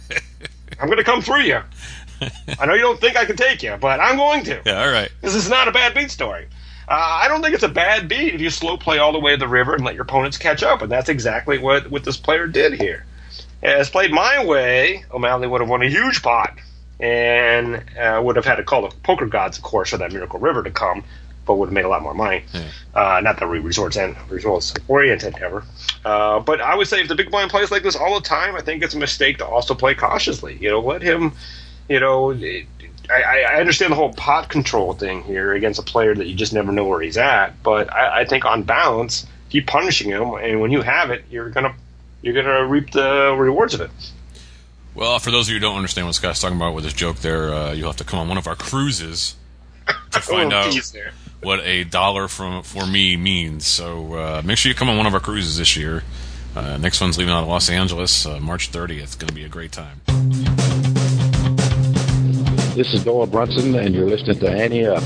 I'm going to come through you. I know you don't think I can take you, but I'm going to. Yeah, all right. This is not a bad beat story. Uh, I don't think it's a bad beat if you slow play all the way to the river and let your opponents catch up, and that's exactly what, what this player did here. As played my way, O'Malley would have won a huge pot and uh, would have had to call the poker gods, of course, for that Miracle River to come, but would have made a lot more money. Yeah. Uh, not that we resorts and results oriented ever. Uh, but I would say if the big blind plays like this all the time, I think it's a mistake to also play cautiously. You know, let him, you know, it, I, I understand the whole pot control thing here against a player that you just never know where he's at, but I, I think on balance, keep punishing him, and when you have it, you're gonna you're gonna reap the rewards of it. Well, for those of you who don't understand what Scott's talking about with his joke there, uh, you'll have to come on one of our cruises to find out what a dollar from for me means. So uh, make sure you come on one of our cruises this year. Uh, next one's leaving out of Los Angeles, uh, March thirtieth. It's going to be a great time. This is Noah Brunson, and you're listening to Ante Up.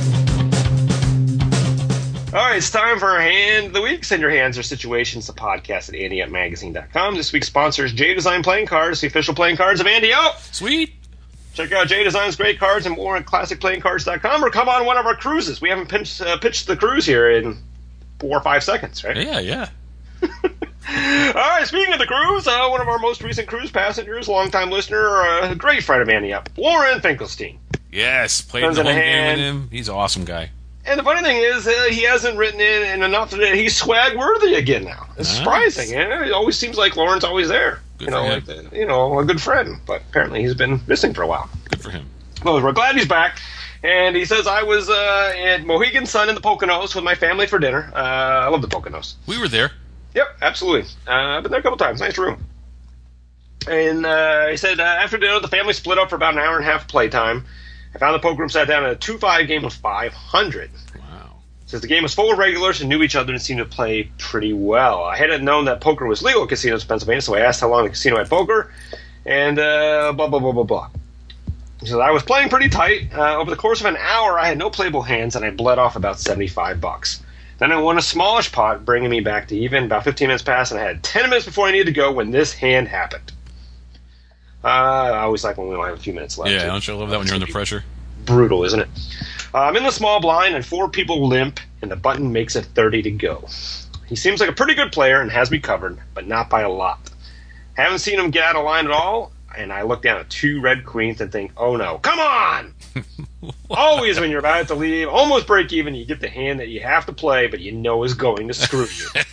All right, it's time for our Hand of the Week. Send your hands or situations to podcast at ante up magazine dot com. This week's sponsor is J Design Playing Cards, the official playing cards of Ante Up. Sweet. Check out J Design's great cards and more at classic playing cards dot com, or come on one of our cruises. We haven't pitched, uh, pitched the cruise here in four or five seconds, right? Yeah, yeah. All right, speaking of the cruise, uh, one of our most recent cruise passengers, longtime listener, a uh, great friend of Ante Up, Lauren Finkelstein. Yes, played in the home game with him. He's an awesome guy. And the funny thing is, uh, he hasn't written in, and enough that he's swag worthy again now. It's nice. Surprising. Yeah? It always seems like Lauren's always there. Good you know, for like the, you know, a good friend. But apparently he's been missing for a while. Good for him. Well, we're glad he's back. And he says, I was uh, at Mohegan Sun in the Poconos with my family for dinner. Uh, I love the Poconos. We were there. Yep, absolutely. Uh, I've been there a couple times. Nice room. And uh, he said, uh, after dinner, the family split up for about an hour and a half playtime. I found the poker room sat down in a two five game of five hundred. Wow. Says the game was full of regulars who knew each other and seemed to play pretty well. I hadn't known that poker was legal at casinos in Pennsylvania, so I asked how long the casino had poker, and uh, blah, blah, blah, blah, blah. He says, I was playing pretty tight. Uh, over the course of an hour, I had no playable hands, and I bled off about seventy-five bucks. Then I won a smallish pot, bringing me back to even. About fifteen minutes passed, and I had ten minutes before I needed to go when this hand happened. Uh, I always like when we only have a few minutes left. Yeah, don't you love that when you're under pressure? Brutal, isn't it? Uh, I'm in the small blind, and four people limp, and the button makes it thirty to go. He seems like a pretty good player and has me covered, but not by a lot. Haven't seen him get out of line at all, and I look down at two red queens and think, oh no, come on! Always when you're about to leave, almost break even, you get the hand that you have to play, but you know is going to screw you.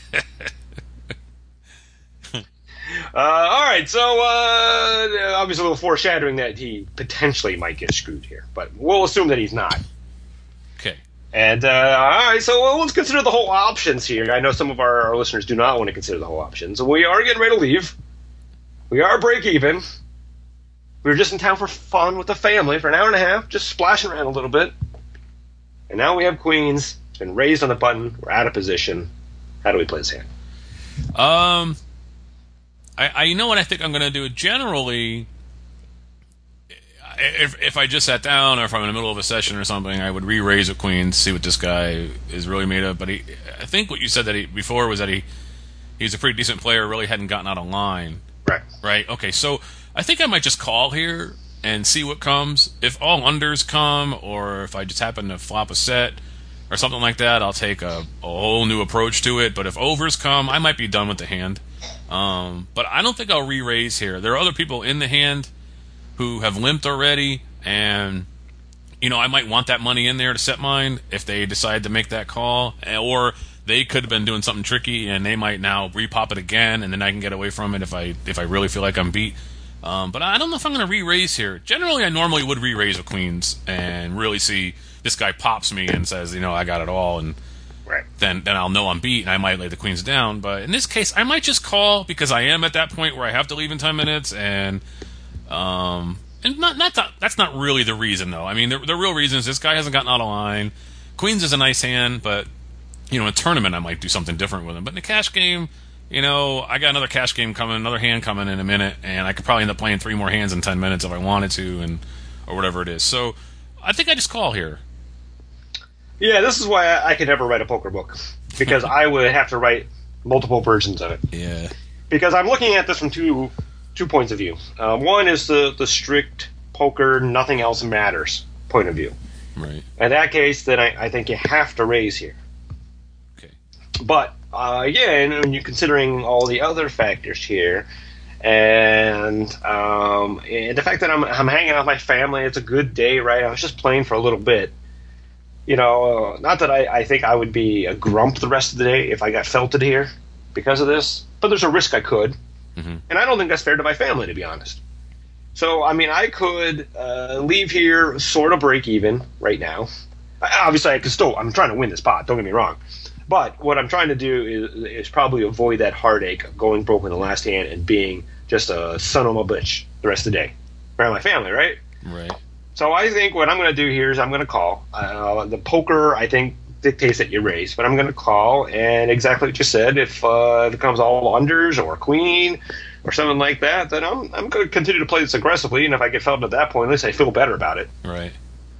Uh, all right, so uh, obviously a little foreshadowing that he potentially might get screwed here, but we'll assume that he's not. Okay. And uh, all right, so well, let's consider the whole options here. I know some of our, our listeners do not want to consider the whole options. We are getting ready to leave. We are break even. We were just in town for fun with the family for an hour and a half, just splashing around a little bit. And now we have queens. It's been raised on the button. We're out of position. How do we play this hand? Um... I, I, you know what I think I'm going to do? Generally, if if I just sat down or if I'm in the middle of a session or something, I would re-raise a queen, see what this guy is really made of. But he, I think what you said that he, before was that he he's a pretty decent player, really hadn't gotten out of line. Right. Right. Okay. So I think I might just call here and see what comes. If all unders come, or if I just happen to flop a set or something like that, I'll take a, a whole new approach to it. But if overs come, I might be done with the hand. Um, but I don't think I'll re-raise here. There are other people in the hand who have limped already, and you know I might want that money in there to set mine if they decide to make that call, or they could have been doing something tricky and they might now repop it again, and then I can get away from it if I if I really feel like I'm beat. Um, but I don't know if I'm going to re-raise here. Generally, I normally would re-raise with queens and really see this guy pops me and says, you know, I got it all, and Right. then then I'll know I'm beat and I might lay the queens down. But in this case, I might just call because I am at that point where I have to leave in ten minutes, and um and not not that, that's not really the reason though. I mean, the, the real reason is this guy hasn't gotten out of line. Queens is a nice hand, but you know, in a tournament I might do something different with him. But in a cash game, you know, I got another cash game coming, another hand coming in a minute, and I could probably end up playing three more hands in ten minutes if I wanted to, and or whatever it is. So I think I just call here. Yeah, this is why I, I could never write a poker book, because I would have to write multiple versions of it. Yeah. Because I'm looking at this from two two points of view. Uh, one is the, the strict poker, nothing else matters point of view. Right. In that case, then I, I think you have to raise here. Okay. But, uh, again, when you're considering all the other factors here, and, um, and the fact that I'm, I'm hanging out with my family, it's a good day, right? I was just playing for a little bit. You know, uh, not that I, I think I would be a grump the rest of the day if I got felted here because of this, but there's a risk I could. Mm-hmm. And I don't think that's fair to my family, to be honest. So, I mean, I could uh, leave here sort of break even right now. Obviously, I could still, I'm trying to win this pot, don't get me wrong. But what I'm trying to do is, is probably avoid that heartache of going broke in the last hand and being just a son of a bitch the rest of the day around my family, right? Right. So I think what I'm going to do here is I'm going to call. Uh, the poker, I think, dictates that you raise, but I'm going to call, and exactly what you said, if uh, it comes all unders or queen or something like that, then I'm I'm going to continue to play this aggressively, and if I get felt at that point, at least I feel better about it. Right.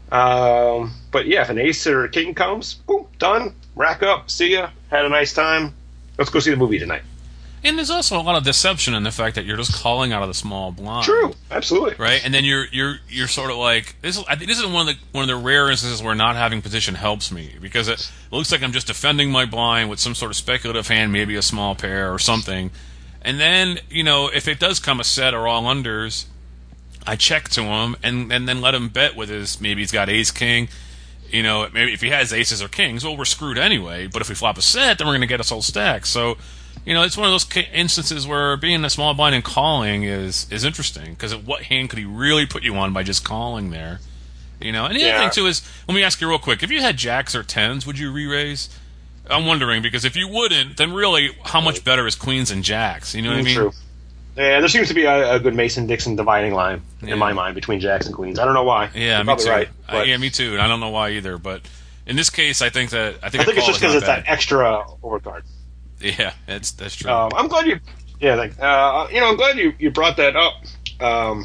Um, but yeah, if an ace or a king comes, boom, done, rack up, see ya, had a nice time, let's go see the movie tonight. And there's also a lot of deception in the fact that you're just calling out of the small blind. True, absolutely. Right, and then you're you're you're sort of like this. Is, I think this is one of the one of the rare instances where not having position helps me, because it looks like I'm just defending my blind with some sort of speculative hand, maybe a small pair or something. And then, you know, if it does come a set or all unders, I check to him and and then let him bet with his, maybe he's got ace king. You know, maybe if he has aces or kings, well, we're screwed anyway. But if we flop a set, then we're going to get us whole stack. So, you know, it's one of those instances where being a small blind and calling is is interesting, because what hand could he really put you on by just calling there? You know, and the Yeah. other thing too is, let me ask you real quick: if you had jacks or tens, would you re-raise? I'm wondering, because if you wouldn't, then really, how much better is queens and jacks? You know what I mean? True. Yeah, there seems to be a, a good Mason-Dixon dividing line Yeah. in my mind between jacks and queens. I don't know why. Yeah, You're me probably too. Right, Uh, but yeah, me too. And I don't know why either, but in this case, I think that I think I think a it's call just is because not it's that bad. extra overcard. Yeah, that's that's true. Um, I'm glad you, yeah, like, uh, you know, I'm glad you, you brought that up, um,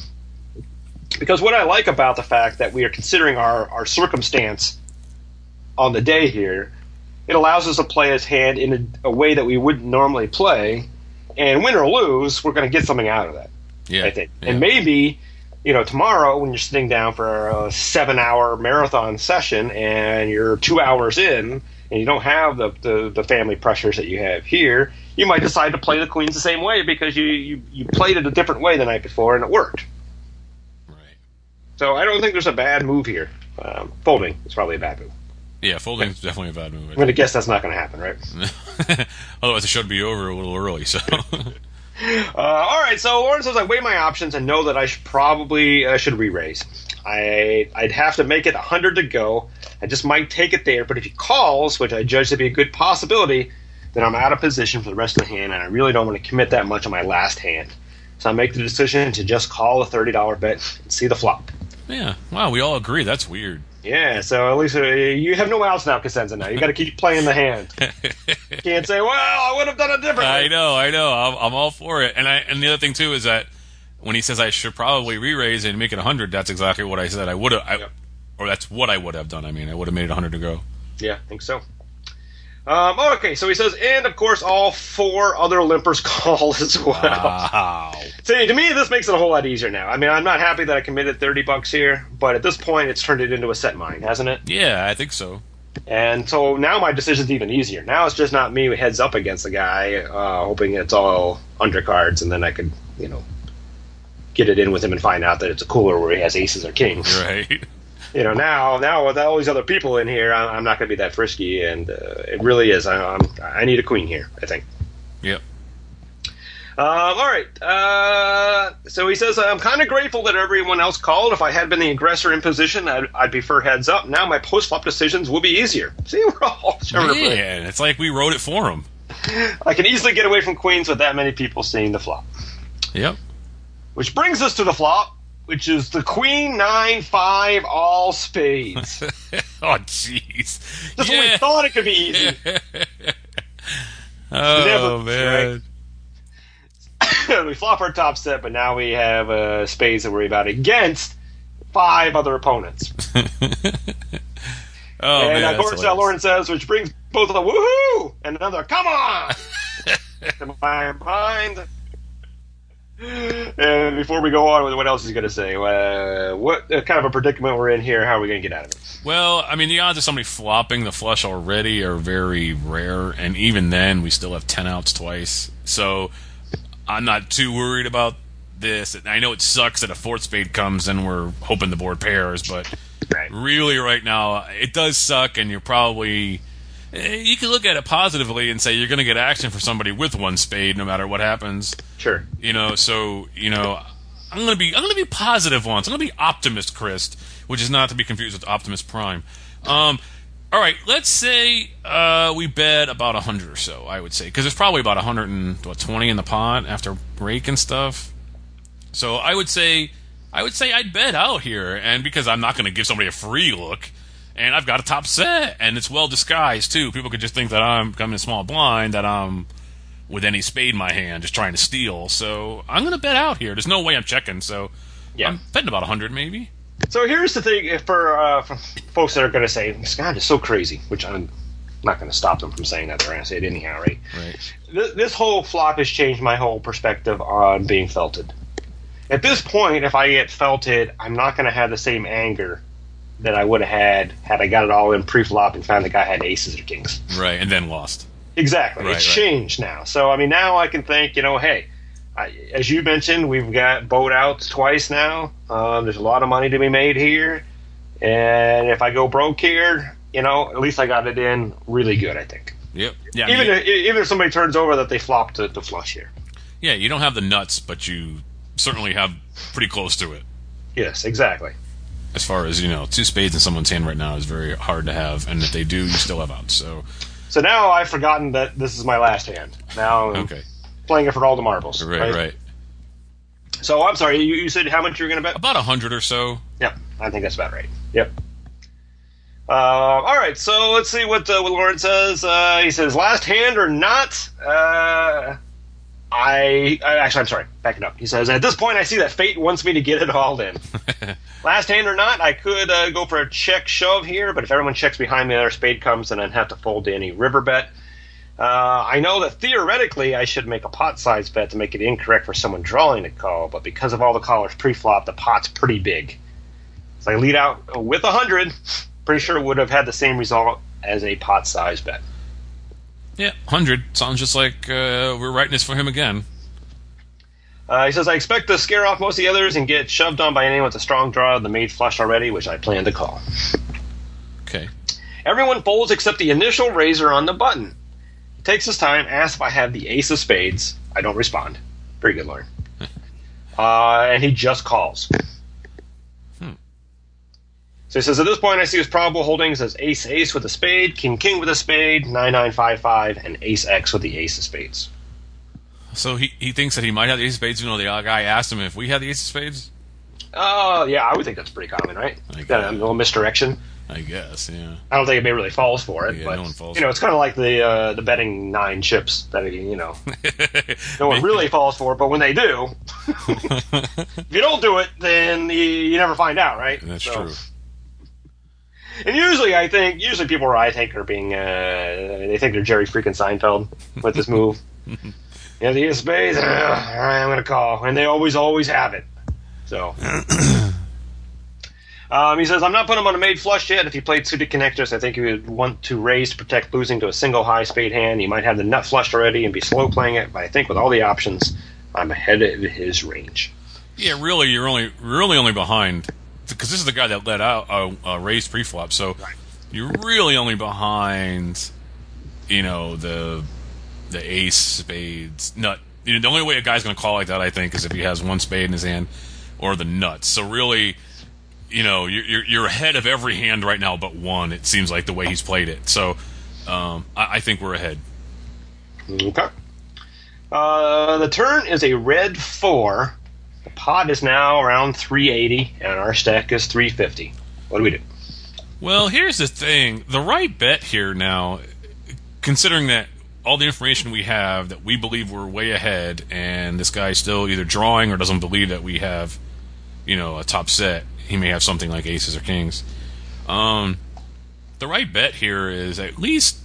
because what I like about the fact that we are considering our, our circumstance on the day here, it allows us to play his hand in a, a way that we wouldn't normally play, and win or lose, we're going to get something out of that. yeah, I think, yeah. and maybe, you know, tomorrow when you're sitting down for a seven-hour marathon session and you're two hours in, and you don't have the, the, the family pressures that you have here, you might decide to play the queens the same way because you, you, you played it a different way the night before and it worked. Right. So I don't think there's a bad move here. Um, folding is probably a bad move. Yeah, folding is definitely a bad move. I'm going to guess that's not going to happen, right? Otherwise, the show'd be over a little early. So, Uh, all right, so Lauren says I weigh my options and know that I should probably uh, should re-raise. I I'd have to make it one hundred to go. I just might take it there, but if he calls, which I judge to be a good possibility, then I'm out of position for the rest of the hand, and I really don't want to commit that much on my last hand. So I make the decision to just call a thirty dollar bet and see the flop. yeah. Wow, we all agree. That's weird. Yeah, so at least uh, you have no outs now, Cosenza. Now you got to keep playing the hand. Can't say, "Well, I would have done it differently." I know, I know. I'm, I'm all for it. And I and the other thing too is that when he says I should probably re-raise and make it one hundred, that's exactly what I said I would have, Yep. or that's what I would have done. I mean, I would have made it one hundred to go. Yeah, I think so. Um, okay, so he says, and of course, all four other limpers call as well. Wow. See, to me, this makes it a whole lot easier now. I mean, I'm not happy that I committed thirty bucks here, but at this point, it's turned it into a set mine, hasn't it? Yeah, I think so. And so now my decision's even easier. Now it's just not me heads up against the guy, uh, hoping it's all undercards, and then I could, you know, get it in with him and find out that it's a cooler where he has aces or kings. Right. You know, now, now with all these other people in here, I'm not going to be that frisky, and uh, it really is. I, I'm, I need a queen here, I think. Yep. Um, all right. Uh, so he says, I'm kind of grateful that everyone else called. If I had been the aggressor in position, I'd, I'd prefer heads up. Now my post-flop decisions will be easier. See, we're all Man, it's like we wrote it for him. I can easily get away from queens with that many people seeing the flop. Yep. Which brings us to the flop, which is the queen, nine, five, all spades. Oh, jeez. Just yeah. when we thought it could be easy. Oh, Never, man. Right? We flop our top set, but now we have uh, spades to worry about against five other opponents. Oh, and man. of course, uh, Lauren says, which brings both of the woohoo and another come on to my mind. And before we go on with what else he's going to say, uh, what uh, kind of a predicament we're in here? How are we going to get out of it? Well, I mean, the odds of somebody flopping the flush already are very rare, and even then, we still have ten outs twice. So I'm not too worried about this. I know it sucks that a fourth spade comes and we're hoping the board pairs, but Right. really right now, it does suck, and you're probably... You can look at it positively and say you're going to get action for somebody with one spade no matter what happens. Sure. You know, so, you know, I'm going to be I'm going to be positive once. I'm going to be Optimist Christ, which is not to be confused with Optimus Prime. Um, all right, let's say uh, we bet about one hundred or so, I would say, because there's probably about one hundred twenty in the pot after break and stuff. So I would say I would say I'd bet out here, and because I'm not going to give somebody a free look. And I've got a top set, and it's well disguised, too. People could just think that I'm coming small blind, that I'm with any spade in my hand, just trying to steal. So I'm going to bet out here. There's no way I'm checking, so Yeah. I'm betting about one hundred maybe. So here's the thing for, uh, for folks that are going to say, Scott is so crazy, which I'm not going to stop them from saying that. They're going to say it anyhow, right? Right. This, this whole flop has changed my whole perspective on being felted. At this point, if I get felted, I'm not going to have the same anger that I would have had had I got it all in pre-flop and found the guy had aces or kings. Right, and then lost. Exactly. Right, it's right. changed now. So, I mean, now I can think, you know, hey, I, as you mentioned, we've got boat outs twice now. Um, there's a lot of money to be made here. And if I go broke here, you know, at least I got it in really good, I think. Yep. Yeah, I Even mean, if, even if somebody turns over that they flopped the, the flush here. yeah, you don't have the nuts, but you certainly have pretty close to it. Yes, exactly. As far as, you know, two spades in someone's hand right now is very hard to have, and if they do, you still have outs. So, So now I've forgotten that this is my last hand. Now I'm okay. playing it for all the marbles. Right, right. So I'm sorry, you, you said how much you were going to bet? About one hundred or so. Yep, I think that's about right. Yep. Uh, all right, so let's see what uh, what Lauren says. Uh, he says, last hand or not? Uh, I, I actually, I'm sorry, back it up. He says, at this point, I see that fate wants me to get it all in. Last hand or not, I could uh, go for a check shove here, but if everyone checks behind me and their spade comes, then I'd have to fold to any river bet. Uh, I know that theoretically I should make a pot size bet to make it incorrect for someone drawing a call, but because of all the callers pre-flop, the pot's pretty big. So I lead out with one hundred, pretty sure it would have had the same result as a pot size bet. Yeah, one hundred. Sounds just like uh, we're writing this for him again. Uh, he says, I expect to scare off most of the others and get shoved on by anyone with a strong draw of the made flush already, which I plan to call. Okay. Everyone folds except the initial raiser on the button. He takes his time, asks if I have the ace of spades. I don't respond. Very good, Lauren. uh, and he just calls. Hmm. So he says, at this point, I see his probable holdings as ace-ace with a spade, king-king with a spade, nine nine five five, and ace-x with the ace of spades. So he, he thinks that he might have the ace of spades, even though the guy asked him if we had the ace of spades? Oh, uh, yeah, I would think that's pretty common, right? I That guess. a little misdirection. I guess, yeah. I don't think anybody really falls for it, Yeah, but no one falls you know, for it's kind of like the uh, the betting nine chips that you know no one Maybe. really falls for, but when they do, if you don't do it, then you, you never find out, right? That's So, true. And usually, I think, usually people I think are being, uh, they think they're Jerry freaking Seinfeld with this move. Yeah, the ace of spades, uh, all right, I'm going to call. And they always, always have it. So. um, he says, I'm not putting him on a made flush yet. If he played suited connectors, I think he would want to raise to protect losing to a single high spade hand. He might have the nut flushed already and be slow playing it, but I think with all the options, I'm ahead of his range. Yeah, really, you're only really only behind, because this is the guy that let out a, a raised preflop, so Right. you're really only behind, you know, the the ace spades nut. You know, the only way a guy's going to call like that, I think, is if he has one spade in his hand or the nuts. So really, you know, you're you're, you're ahead of every hand right now but one. It seems like the way he's played it. So um, I, I think we're ahead. Okay. Uh, the turn is a red four. The pot is now around three eighty, and our stack is three fifty. What do we do? Well, here's the thing. The right bet here now, considering that all the information we have, that we believe we're way ahead, and this guy's still either drawing or doesn't believe that we have, you know, a top set. He may have something like aces or kings. Um, the right bet here is at least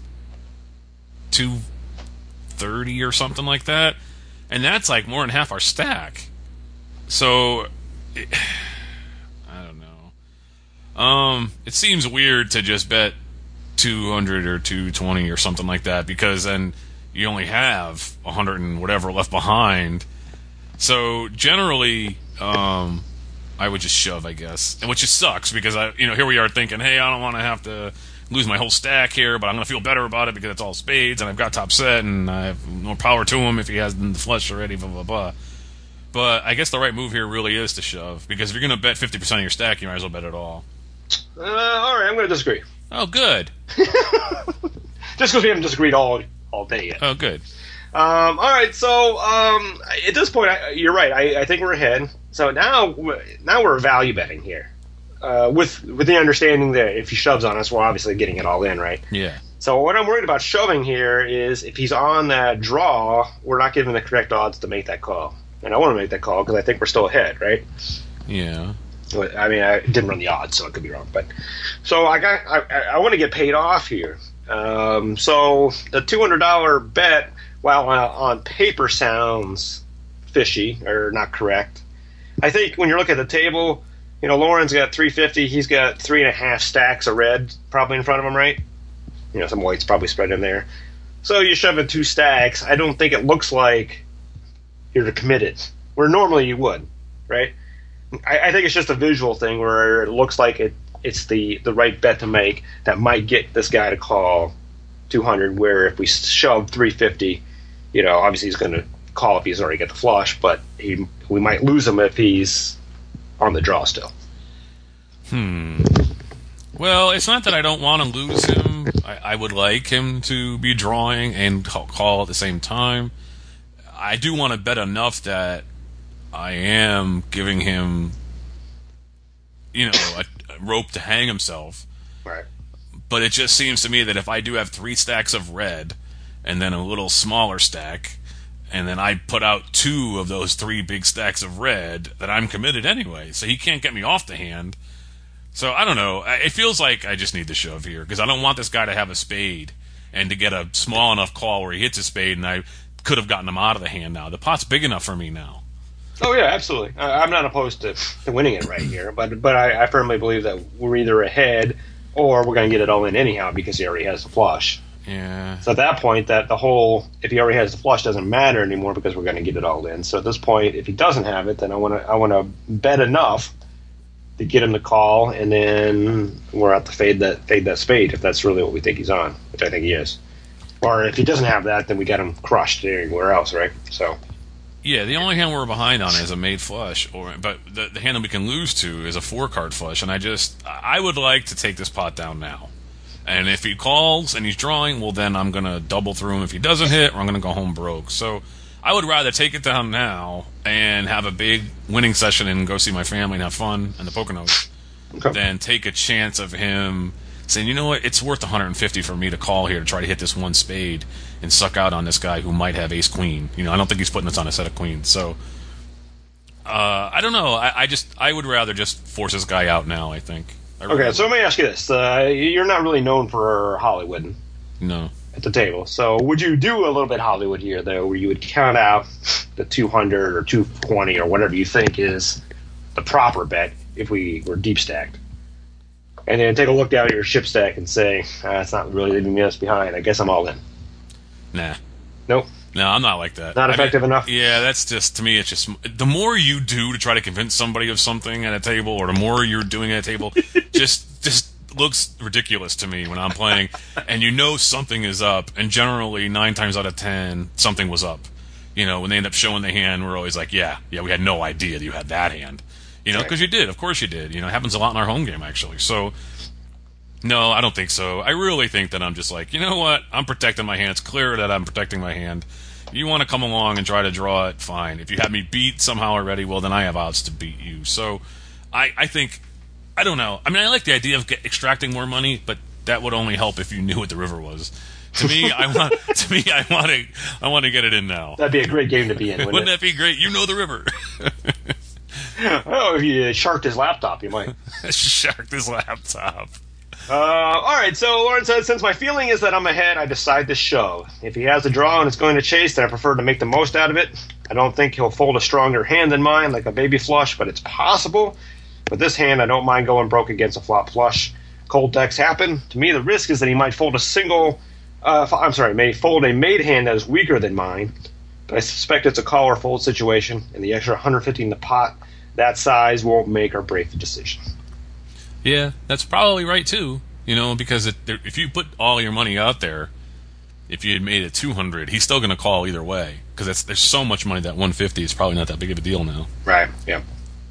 two thirty or something like that, and that's like more than half our stack. So, it, I don't know. Um, it seems weird to just bet two hundred or two twenty or something like that, because then you only have one hundred and whatever left behind. So generally, um, I would just shove, I guess, and which just sucks, because I, you know, here we are thinking, hey, I don't want to have to lose my whole stack here, but I'm going to feel better about it because it's all spades and I've got top set and I have more power to him if he has the flush already, blah blah blah. But I guess the right move here really is to shove, because if you're going to bet fifty percent of your stack, you might as well bet it all. Uh, all right, I'm going to disagree. Oh, good. Just because we haven't disagreed all all day yet. Oh, good. Um, all right, so um, at this point, I, you're right. I, I think we're ahead. So now, now we're value betting here, uh, with with the understanding that if he shoves on us, we're obviously getting it all in, right? Yeah. So what I'm worried about shoving here is if he's on that draw, we're not given the correct odds to make that call. And I want to make that call because I think we're still ahead, right? Yeah. I mean, I didn't run the odds, so I could be wrong. But so I got, I, I want to get paid off here. Um, so the two hundred dollar bet, while uh, on paper sounds fishy or not correct, I think when you're looking at the table, you know, Lauren's got three fifty. He's got three and a half stacks of red probably in front of him, right? You know, some white's probably spread in there. So you shove in two stacks. I don't think it looks like you're committed, where normally you would, right? I, I think it's just a visual thing where it looks like it it's the, the right bet to make that might get this guy to call two hundred, where if we shove three fifty, you know, obviously he's going to call if he's already got the flush, but he we might lose him if he's on the draw still. Hmm. Well, it's not that I don't want to lose him. I, I would like him to be drawing and call at the same time. I do want to bet enough that I am giving him, you know, a, a rope to hang himself. Right. But it just seems to me that if I do have three stacks of red and then a little smaller stack, and then I put out two of those three big stacks of red, that I'm committed anyway. So he can't get me off the hand. So I don't know. It feels like I just need to shove here, because I don't want this guy to have a spade and to get a small enough call where he hits a spade and I could have gotten him out of the hand now. The pot's big enough for me now. Oh yeah, absolutely. I, I'm not opposed to, to winning it right here, but but I, I firmly believe that we're either ahead or we're going to get it all in anyhow because he already has the flush. Yeah. So at that point, that the whole if he already has the flush doesn't matter anymore because we're going to get it all in. So at this point, if he doesn't have it, then I want to I want to bet enough to get him to call, and then we're out to fade that fade that spade if that's really what we think he's on, which I think he is. Or if he doesn't have that, then we get him crushed anywhere else, right? So. Yeah, the only hand we're behind on is a made flush, or but the, the hand that we can lose to is a four card flush, and I just I would like to take this pot down now. And if he calls and he's drawing, well then I'm gonna double through him if he doesn't hit, or I'm gonna go home broke. So I would rather take it down now and have a big winning session and go see my family and have fun and the Poconos, okay, than take a chance of him saying, you know what, it's worth one hundred fifty for me to call here to try to hit this one spade and suck out on this guy who might have ace queen. You know, I don't think he's putting this on a set of queens. So, uh, I don't know. I, I just, I would rather just force this guy out now, I think. really Okay, so let me ask you this: uh, you're not really known for Hollywood no. at the table, so would you do a little bit Hollywood here, though, where you would count out the two hundred or two twenty or whatever you think is the proper bet if we were deep stacked, and then take a look down at your ship stack and say, ah, it's not really leaving us behind. I guess I'm all in. Nah. Nope. No, I'm not like that. Not I effective mean, enough? Yeah, that's just, to me, it's just, the more you do to try to convince somebody of something at a table, or the more you're doing at a table, just just looks ridiculous to me when I'm playing, and you know something is up, and generally, nine times out of ten, something was up. You know, when they end up showing the hand, we're always like, yeah, yeah, we had no idea that you had that hand. You know, because you did. Of course you did. You know, it happens a lot in our home game, actually. So, no, I don't think so. I really think that I'm just like, you know what? I'm protecting my hand. It's clear that I'm protecting my hand. You want to come along and try to draw it, fine. If you have me beat somehow already, well, then I have odds to beat you. So, I, I think, I don't know. I mean, I like the idea of get, extracting more money, but that would only help if you knew what the river was. To me, I want. To me, I want to. I want to get it in now. That'd be a great game to be in. Wouldn't, Wouldn't it? that be great? You know the river. Oh, if you sharked his laptop, you might. Sharked his laptop. Uh, all right, so Lauren says, since my feeling is that I'm ahead, I decide to show. If he has a draw and it's going to chase, then I prefer to make the most out of it. I don't think he'll fold a stronger hand than mine, like a baby flush, but it's possible. With this hand, I don't mind going broke against a flop flush. Cold decks happen. To me, the risk is that he might fold a single, uh, I'm sorry, may fold a made hand that is weaker than mine, but I suspect it's a call or fold situation, and the extra one hundred fifty in the pot, that size won't make or break the decision. Yeah, that's probably right too. You know, because it, if you put all your money out there, if you had made it two hundred, he's still going to call either way because there's so much money that one fifty is probably not that big of a deal now. Right. Yeah.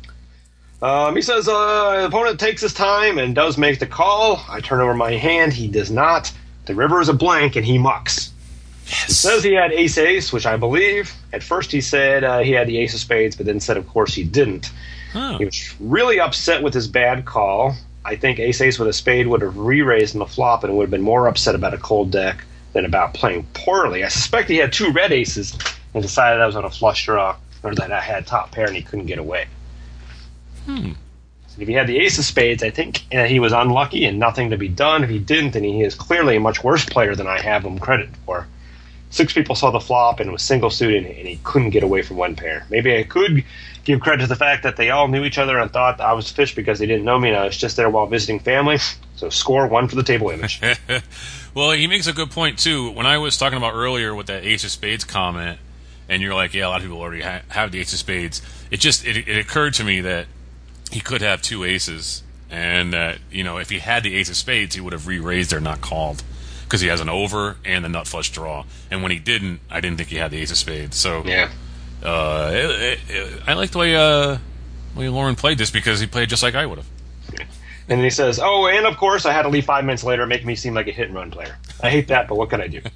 Um, he says uh, the opponent takes his time and does make the call. I turn over my hand. He does not. The river is a blank, and he mucks. Yes. He says he had ace ace, which I believe. At first, he said uh, he had the ace of spades, but then said, of course, he didn't. Oh. He was really upset with his bad call. I think ace-ace with a spade would have re-raised in the flop and would have been more upset about a cold deck than about playing poorly. I suspect he had two red aces and decided I was on a flush draw, or that I had top pair and he couldn't get away. Hmm. If he had the ace of spades, I think uh, he was unlucky and nothing to be done. If he didn't, then he is clearly a much worse player than I have him credit for. Six people saw the flop and was single suited, and he couldn't get away from one pair. Maybe I could give credit to the fact that they all knew each other and thought I was fish because they didn't know me and I was just there while visiting family. So score one for the table image. Well, he makes a good point, too. When I was talking about earlier with that ace of spades comment, and you're like, yeah, a lot of people already ha- have the ace of spades, it just it, it occurred to me that he could have two aces, and that, you know, if he had the ace of spades, he would have re-raised or not called, because he has an over and the nut flush draw. And when he didn't, I didn't think he had the ace of spades. So Yeah. uh, it, it, it, I like the way, uh, way Lauren played this, because he played just like I would have. And then he says, oh, and of course I had to leave five minutes later, making me seem like a hit-and-run player. I hate that, but what can I do?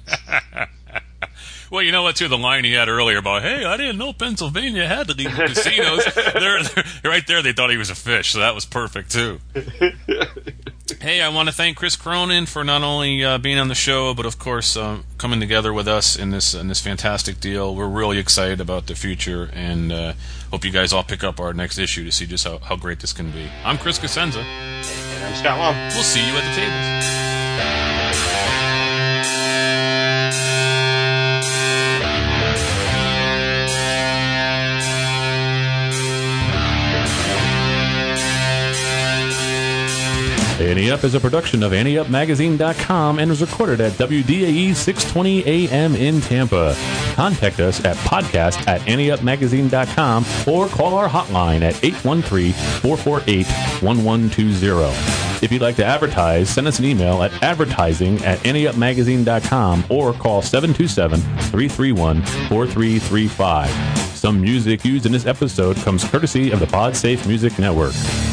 Well, you know what, too? The line he had earlier about, hey, I didn't know Pennsylvania had to leave the casinos. they're, they're, right there, they thought he was a fish, so that was perfect, too. Hey, I want to thank Chris Cronin for not only uh, being on the show, but, of course, um, coming together with us in this in this fantastic deal. We're really excited about the future, and uh, hope you guys all pick up our next issue to see just how, how great this can be. I'm Chris Cosenza. And I'm Scott Long. We'll see you at the tables. Ante Up is a production of ante up magazine dot com and was recorded at W D A E six twenty A M in Tampa. Contact us at podcast at ante up magazine dot com or call our hotline at eight one three, four four eight, one one two zero. If you'd like to advertise, send us an email at advertising at ante up magazine dot com or call seven two seven, three three one, four three three five. Some music used in this episode comes courtesy of the PodSafe Music Network.